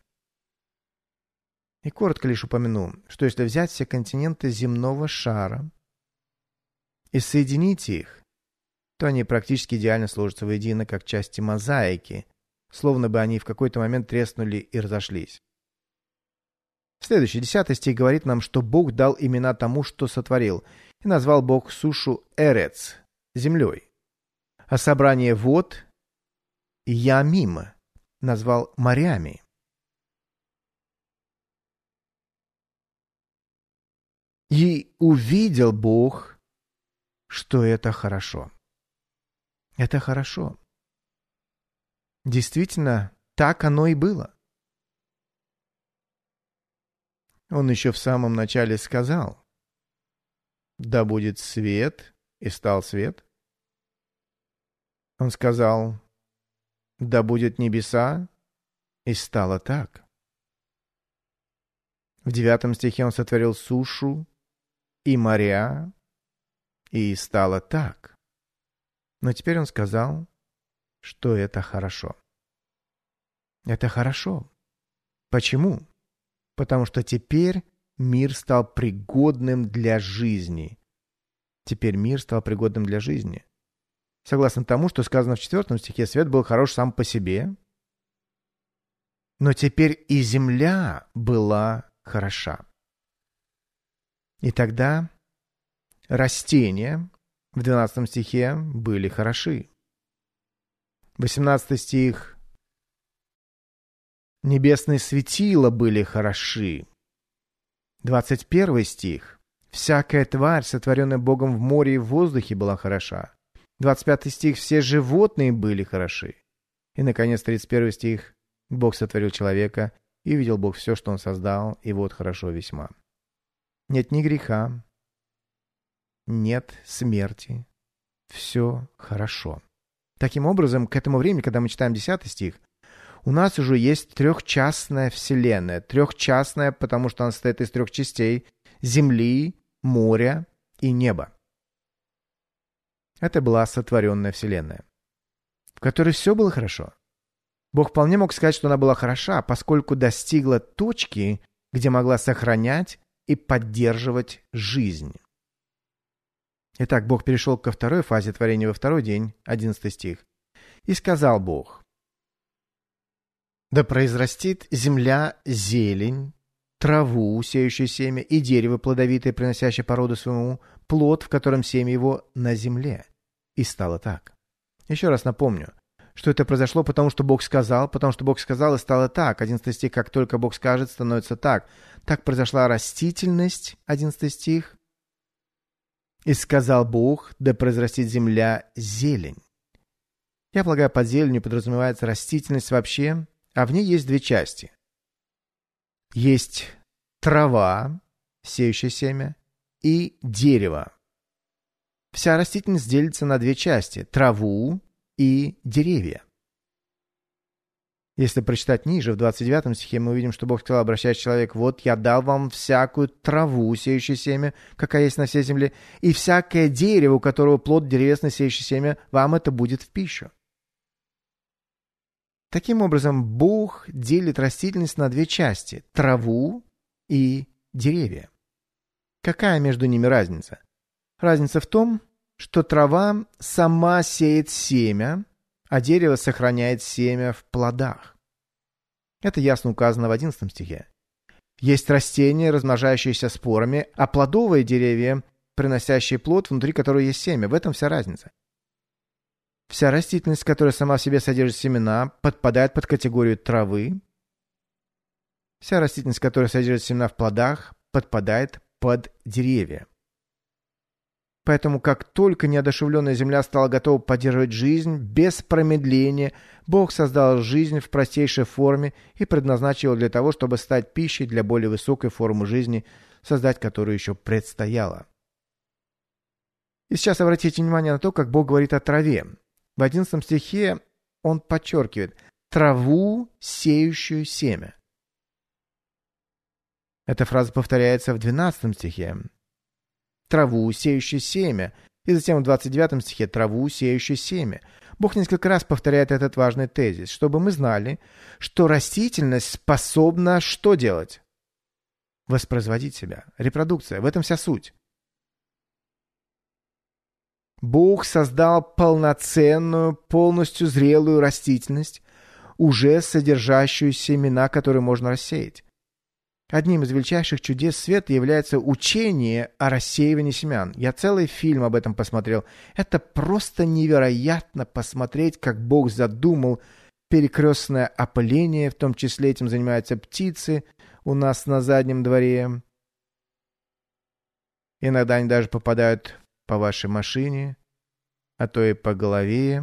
И коротко лишь упомяну, что если взять все континенты земного шара и соединить их, то они практически идеально сложатся воедино, как части мозаики, словно бы они в какой-то момент треснули и разошлись. Следующий, десятый стих говорит нам, что Бог дал имена тому, что сотворил, и назвал Бог сушу Эрец, землей, а собрание вод Ямим назвал морями. И увидел Бог, что это хорошо. Это хорошо. Действительно, так оно и было. Он еще в самом начале сказал: «Да будет свет», и стал свет. Он сказал: «Да будет небеса», и стало так. В девятом стихе он сотворил сушу и моря, и стало так. Но теперь он сказал, что это хорошо. Это хорошо. Почему? Потому что теперь мир стал пригодным для жизни. Теперь мир стал пригодным для жизни. Согласно тому, что сказано в четвертом стихе, свет был хорош сам по себе, но теперь и земля была хороша. И тогда растения в двенадцатом стихе были хороши. восемнадцатый стих. Небесные светила были хороши. двадцать первый стих. Всякая тварь, сотворенная Богом в море и в воздухе, была хороша. двадцать пятый стих. Все животные были хороши. И, наконец, тридцать первый стих. Бог сотворил человека, и увидел Бог все, что он создал, и вот хорошо весьма. Нет ни греха, нет смерти. Все хорошо. Таким образом, к этому времени, когда мы читаем десятый стих, у нас уже есть трехчастная вселенная. Трехчастная, потому что она состоит из трех частей – земли, моря и неба. Это была сотворенная вселенная, в которой все было хорошо. Бог вполне мог сказать, что она была хороша, поскольку достигла точки, где могла сохранять и поддерживать жизнь. Итак, Бог перешел ко второй фазе творения во второй день, одиннадцатый стих. «И сказал Бог: да произрастит земля зелень, траву, сеющую семя, и дерево плодовитое, приносящее по роду своему плод, в котором семя его на земле». И стало так. Еще раз напомню, что это произошло, потому что Бог сказал, потому что Бог сказал, и стало так. одиннадцатый стих, как только Бог скажет, становится так. Так произошла растительность, одиннадцатый стих. «И сказал Бог, да произрастит земля зелень». Я полагаю, под зеленью подразумевается растительность вообще, а в ней есть две части. Есть трава, сеющая семя, и дерево. Вся растительность делится на две части – траву и деревья. Если прочитать ниже, в двадцать девятом стихе, мы увидим, что Бог сказал, обращаясь к человеку: «Вот я дал вам всякую траву, сеющую семя, какая есть на всей земле, и всякое дерево, у которого плод древесный, сеющий семя, вам это будет в пищу». Таким образом, Бог делит растительность на две части – траву и деревья. Какая между ними разница? Разница в том, что трава сама сеет семя, а дерево сохраняет семя в плодах. Это ясно указано в одиннадцатом стихе. Есть растения, размножающиеся спорами, а плодовые деревья, приносящие плод, внутри которого есть семя. В этом вся разница. Вся растительность, которая сама в себе содержит семена, подпадает под категорию травы. Вся растительность, которая содержит семена в плодах, подпадает под деревья. Поэтому, как только неодушевленная земля стала готова поддерживать жизнь, без промедления Бог создал жизнь в простейшей форме и предназначил ее для того, чтобы стать пищей для более высокой формы жизни, создать которую еще предстояло. И сейчас обратите внимание на то, как Бог говорит о траве. В одиннадцатом стихе он подчеркивает «траву, сеющую семя». Эта фраза повторяется в двенадцатом стихе. Траву, сеющую семя. И затем в двадцать девятом стихе траву, сеющую семя. Бог несколько раз повторяет этот важный тезис, чтобы мы знали, что растительность способна что делать? Воспроизводить себя. Репродукция. В этом вся суть. Бог создал полноценную, полностью зрелую растительность, уже содержащую семена, которые можно рассеять. Одним из величайших чудес света является учение о рассеивании семян. Я целый фильм об этом посмотрел. Это просто невероятно посмотреть, как Бог задумал перекрестное опыление, в том числе этим занимаются птицы у нас на заднем дворе. Иногда они даже попадают по вашей машине, а то и по голове.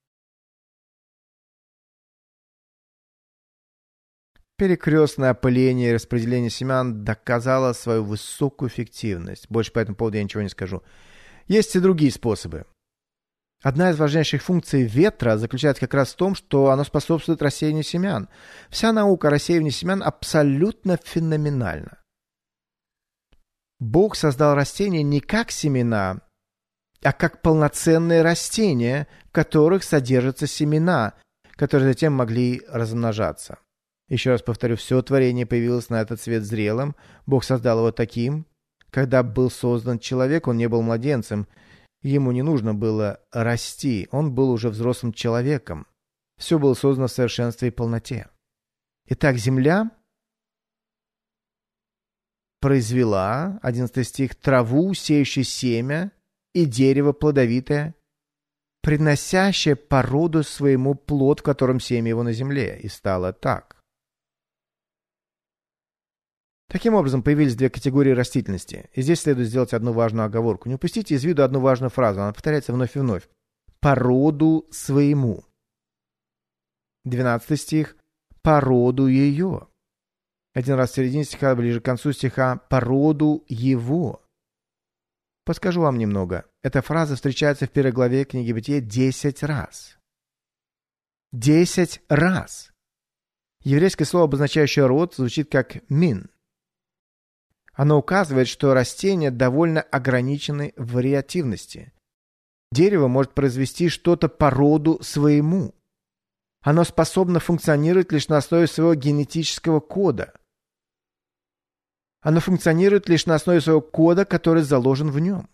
Перекрестное опыление и распределение семян доказало свою высокую эффективность. Больше по этому поводу я ничего не скажу. Есть и другие способы. Одна из важнейших функций ветра заключается как раз в том, что оно способствует рассеянию семян. Вся наука о рассеивании семян абсолютно феноменальна. Бог создал растения не как семена, а как полноценные растения, в которых содержатся семена, которые затем могли размножаться. Еще раз повторю, все творение появилось на этот свет зрелым. Бог создал его таким. Когда был создан человек, он не был младенцем. Ему не нужно было расти. Он был уже взрослым человеком. Все было создано в совершенстве и полноте. Итак, земля произвела, одиннадцатый стих, траву, сеющую семя, и дерево плодовитое, приносящее по роду своему плод, в котором семя его на земле. И стало так. Таким образом, появились две категории растительности. И здесь следует сделать одну важную оговорку. Не упустите из виду одну важную фразу. Она повторяется вновь и вновь. По роду своему. двенадцатый стих. По роду ее. Один раз в середине стиха, ближе к концу стиха. По роду его. Подскажу вам немного. Эта фраза встречается в первой главе книги Бытия десять раз. Десять раз! Еврейское слово, обозначающее род, звучит как «мин». Оно указывает, что растения довольно ограничены в вариативности. Дерево может произвести что-то по роду своему. Оно способно функционировать лишь на основе своего генетического кода. Оно функционирует лишь на основе своего кода, который заложен в нем.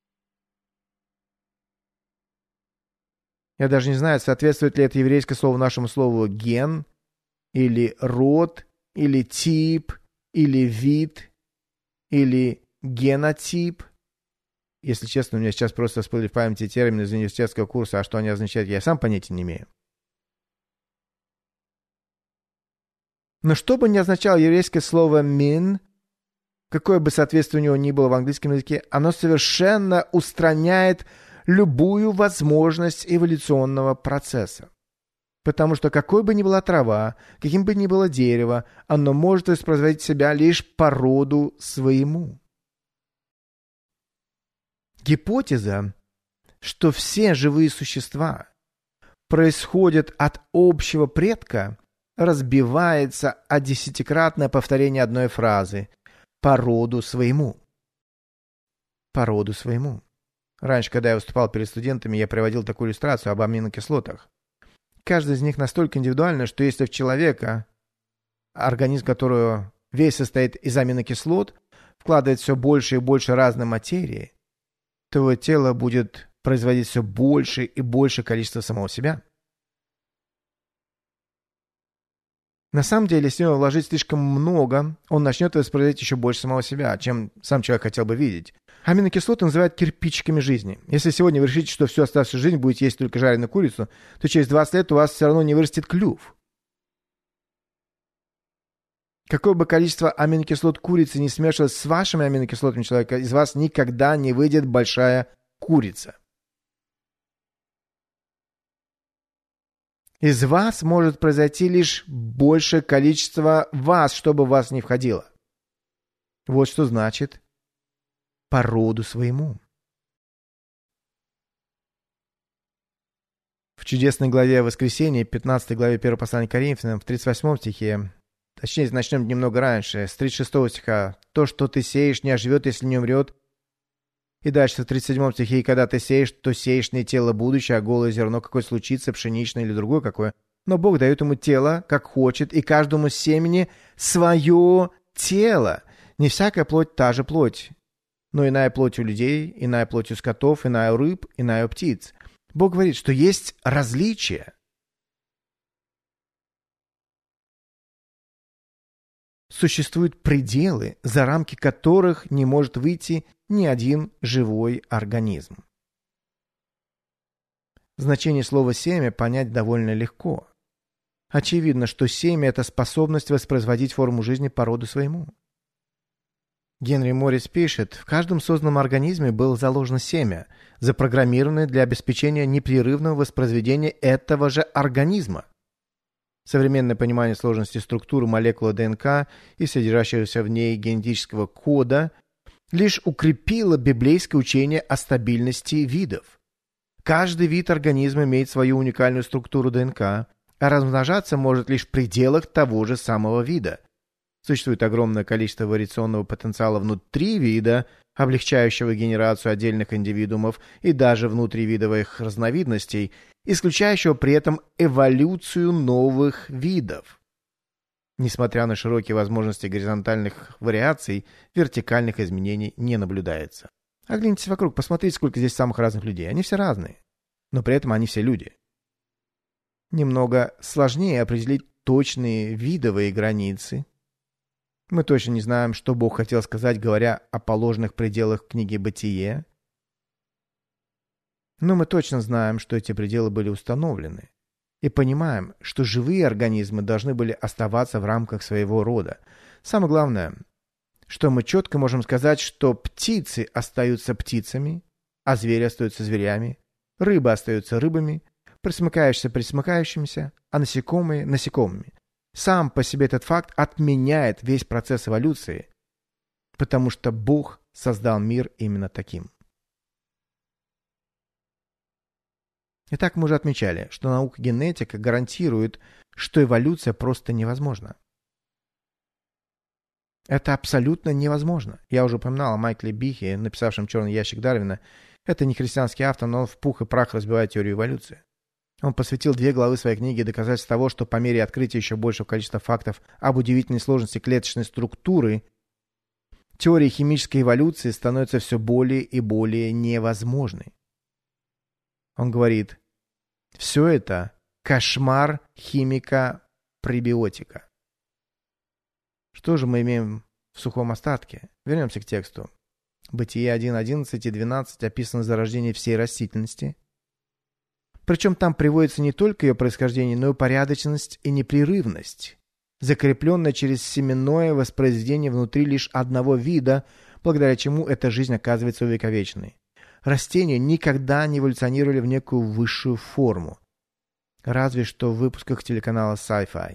Я даже не знаю, соответствует ли это еврейское слово нашему слову «ген», или «род», или «тип», или «вид», или «генотип». Если честно, у меня сейчас просто всплыли в памяти термины из университетского курса, а что они означают, я сам понятия не имею. Но что бы ни означало еврейское слово «мин», какое бы соответствие у него ни было в английском языке, оно совершенно устраняет любую возможность эволюционного процесса. Потому что какой бы ни была трава, каким бы ни было дерево, оно может воспроизводить себя лишь по роду своему. Гипотеза, что все живые существа происходят от общего предка, разбивается о десятикратное повторение одной фразы «по роду своему». По роду своему. Раньше, когда я выступал перед студентами, я приводил такую иллюстрацию об аминокислотах. Каждая из них настолько индивидуальна, что если в человека, организм которого весь состоит из аминокислот, вкладывает все больше и больше разной материи, то его тело будет производить все больше и больше количества самого себя. На самом деле, если он вложить слишком много, он начнет воспроизводить еще больше самого себя, чем сам человек хотел бы видеть. Аминокислоты называют кирпичиками жизни. Если сегодня вы решите, что всю оставшуюся жизнь будете есть только жареную курицу, то через двадцать лет у вас все равно не вырастет клюв. Какое бы количество аминокислот курицы не смешивалось с вашими аминокислотами человека, из вас никогда не выйдет большая курица. Из вас может произойти лишь большее количество вас, чтобы в вас не входило. Вот что значит по роду своему. В чудесной главе Воскресения, пятнадцатой главе первого послания к Коринфянам, в тридцать восьмом стихе, точнее, начнем немного раньше, с тридцать шестого стиха, «То, что ты сеешь, не оживет, если не умрет». И дальше в тридцать седьмом стихе, «И когда ты сеешь, то сеешь не тело будущее, а голое зерно, какое случится, пшеничное или другое какое. Но Бог дает ему тело, как хочет, и каждому семени свое тело. Не всякая плоть та же плоть, но иная плоть у людей, иная плоть у скотов, иная у рыб, иная у птиц». Бог говорит, что есть различия. Существуют пределы, за рамки которых не может выйти ни один живой организм. Значение слова «семя» понять довольно легко. Очевидно, что семя – это способность воспроизводить форму жизни по роду своему. Генри Моррис пишет, в каждом созданном организме было заложено семя, запрограммированное для обеспечения непрерывного воспроизведения этого же организма. Современное понимание сложности структуры молекулы ДНК и содержащегося в ней генетического кода лишь укрепило библейское учение о стабильности видов. Каждый вид организма имеет свою уникальную структуру ДНК, а размножаться может лишь в пределах того же самого вида. Существует огромное количество вариационного потенциала внутри вида, облегчающего генерацию отдельных индивидуумов и даже внутривидовых разновидностей, исключающего при этом эволюцию новых видов. Несмотря на широкие возможности горизонтальных вариаций, вертикальных изменений не наблюдается. Оглянитесь вокруг, посмотрите, сколько здесь самых разных людей. Они все разные, но при этом они все люди. Немного сложнее определить точные видовые границы. Мы точно не знаем, что Бог хотел сказать, говоря о положенных пределах книги «Бытие». Но мы точно знаем, что эти пределы были установлены. И понимаем, что живые организмы должны были оставаться в рамках своего рода. Самое главное, что мы четко можем сказать, что птицы остаются птицами, а звери остаются зверями, рыбы остаются рыбами, пресмыкающиеся пресмыкающимися, а насекомые – насекомыми. Сам по себе этот факт отменяет весь процесс эволюции, потому что Бог создал мир именно таким. Итак, мы уже отмечали, что наука генетика гарантирует, что эволюция просто невозможна. Это абсолютно невозможно. Я уже упоминал о Майкле Бихе, написавшем «Черный ящик Дарвина». Это не христианский автор, но он в пух и прах разбивает теорию эволюции. Он посвятил две главы своей книги доказательству того, что по мере открытия еще большего количества фактов об удивительной сложности клеточной структуры, теория химической эволюции становится все более и более невозможной. Он говорит, все это кошмар химика-пребиотика. Что же мы имеем в сухом остатке? Вернемся к тексту. Бытие один, одиннадцать и двенадцать описано зарождение всей растительности. Причем там приводится не только ее происхождение, но и порядочность и непрерывность, закрепленная через семенное воспроизведение внутри лишь одного вида, благодаря чему эта жизнь оказывается увековеченной. Растения никогда не эволюционировали в некую высшую форму, разве что в выпусках телеканала Sci-Fi.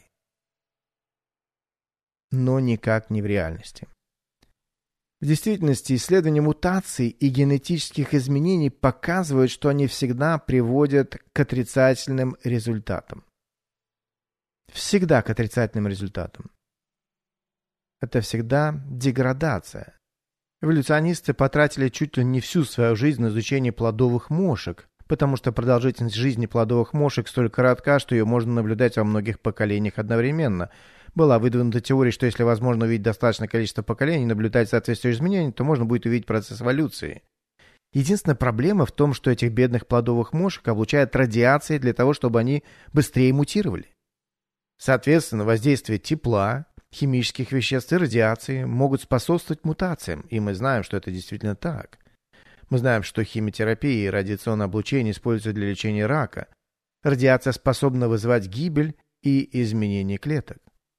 Но никак не в реальности. В действительности, исследования мутаций и генетических изменений показывают, что они всегда приводят к отрицательным результатам. Всегда к отрицательным результатам. Это всегда деградация. Эволюционисты потратили чуть ли не всю свою жизнь на изучение плодовых мошек, потому что продолжительность жизни плодовых мошек столь коротка, что ее можно наблюдать во многих поколениях одновременно. Была выдвинута теория, что если возможно увидеть достаточное количество поколений и наблюдать соответствующие изменения, то можно будет увидеть процесс эволюции. Единственная проблема в том, что этих бедных плодовых мошек облучают радиацией для того, чтобы они быстрее мутировали. Соответственно, воздействие тепла, химических веществ и радиации могут способствовать мутациям, и мы знаем, что это действительно так. Мы знаем, что химиотерапия и радиационное облучение используются для лечения рака. Радиация способна вызывать гибель и изменение клеток.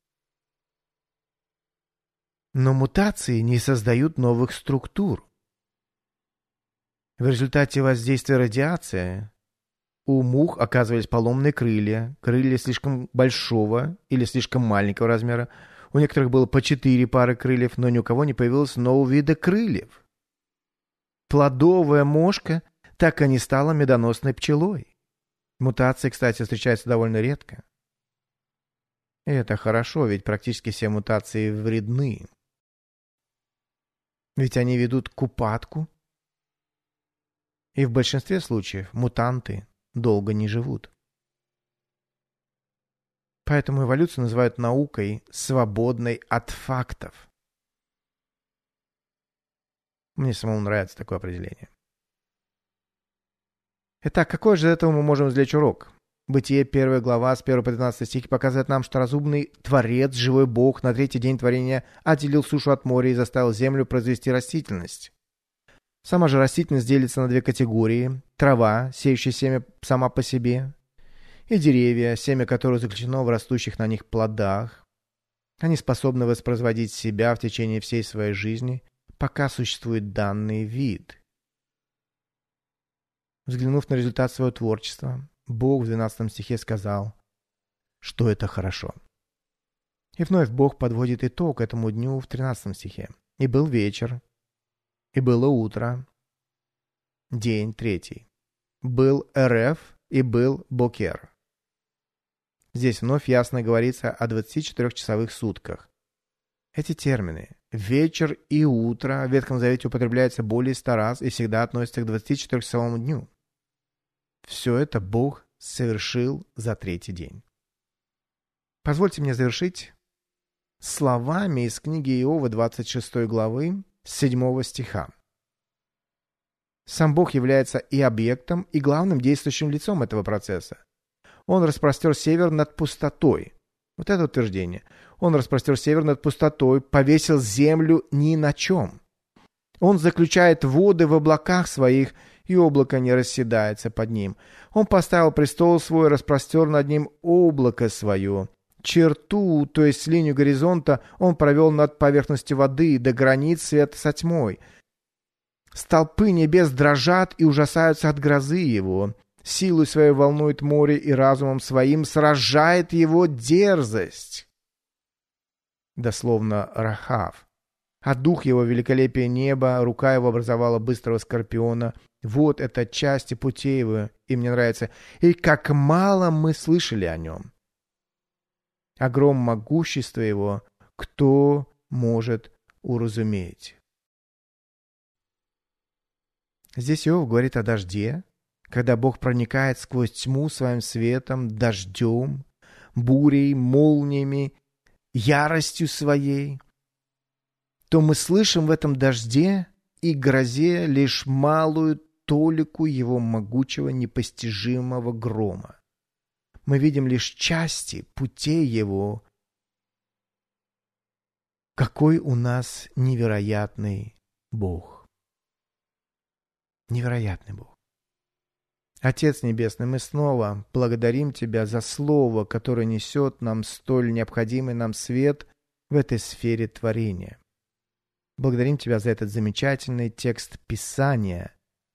Но мутации не создают новых структур. В результате воздействия радиации у мух оказывались поломные крылья, крылья слишком большого или слишком маленького размера. У некоторых было по четыре пары крыльев, но ни у кого не появилось нового вида крыльев. Плодовая мошка так и не стала медоносной пчелой. Мутации, кстати, встречаются довольно редко. И это хорошо, ведь практически все мутации вредны. Ведь они ведут к упадку. И в большинстве случаев мутанты долго не живут. Поэтому эволюцию называют наукой, свободной от фактов. Мне самому нравится такое определение. Итак, какой же из этого мы можем извлечь урок? Бытие, первая глава, с первого по двенадцатый стихи показывает нам, что разумный Творец, живой Бог, на третий день творения отделил сушу от моря и заставил землю произвести растительность. Сама же растительность делится на две категории. Трава, сеющая семя сама по себе, и деревья, семя которых заключено в растущих на них плодах. Они способны воспроизводить себя в течение всей своей жизни, пока существует данный вид. Взглянув на результат своего творчества, Бог в двенадцатом стихе сказал, что это хорошо. И вновь Бог подводит итог этому дню в тринадцатом стихе. «И был вечер, и было утро, день третий. Был Эреф, и был Бокер». Здесь вновь ясно говорится о двадцати четырехчасовых сутках. Эти термины «вечер» и «утро» в Ветхом Завете употребляются более ста раз и всегда относятся к двадцатичетырехчасовому дню. Все это Бог совершил за третий день. Позвольте мне завершить словами из книги Иова двадцать шестой главы, седьмого стиха. Сам Бог является и объектом, и главным действующим лицом этого процесса. Он распростер север над пустотой. Вот это утверждение. Он распростер север над пустотой, повесил землю ни на чем. Он заключает воды в облаках своих, и облако не расседается под ним. Он поставил престол свой, распростер над ним облако свое. Черту, то есть линию горизонта, он провел над поверхностью воды, до границ света со тьмой. Столпы небес дрожат и ужасаются от грозы его. Силой своей волнует море, и разумом своим сражает его дерзость. Дословно Рахав. А дух его великолепие неба, рука его образовала быстрого скорпиона, Вот это части путей его, и мне нравится. И как мало мы слышали о нем. Огром могущества его, кто может уразуметь. Здесь Иов говорит о дожде, когда Бог проникает сквозь тьму своим светом, дождем, бурей, молниями, яростью своей, то мы слышим в этом дожде и грозе лишь малую толику его могучего непостижимого грома. Мы видим лишь части путей его. Какой у нас невероятный Бог! Невероятный Бог! Отец Небесный, мы снова благодарим Тебя за Слово, которое несет нам столь необходимый нам свет в этой сфере творения. Благодарим Тебя за этот замечательный текст Писания.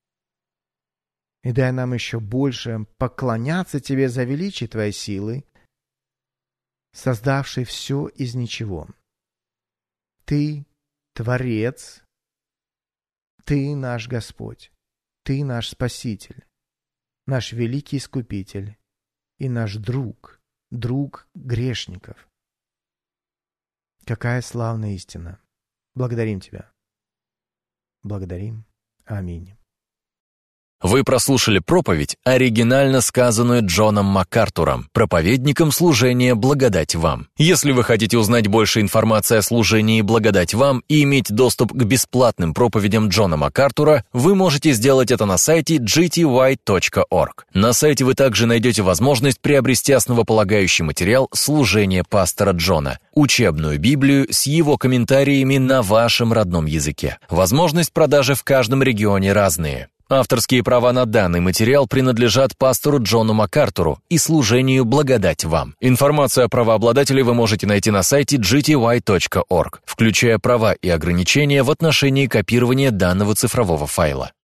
И дай нам еще больше поклоняться Тебе за величие Твоей силы, создавший все из ничего. Ты Творец, Ты наш Господь, Ты наш Спаситель, наш великий Искупитель и наш друг, друг грешников. Какая славная истина! Благодарим Тебя. Благодарим. Аминь. Вы прослушали проповедь, оригинально сказанную Джоном МакАртуром, проповедником служения «Благодать вам». Если вы хотите узнать больше информации о служении «Благодать вам» и иметь доступ к бесплатным проповедям Джона МакАртура, вы можете сделать это на сайте джи ти уай точка орг. На сайте вы также найдете возможность приобрести основополагающий материал служения пастора Джона, учебную Библию с его комментариями на вашем родном языке. Возможность продажи в каждом регионе разные. Авторские права на данный материал принадлежат пастору Джону МакАртуру и служению «Благодать вам». Информацию о правообладателе вы можете найти на сайте джи ти уай точка орг, включая права и ограничения в отношении копирования данного цифрового файла.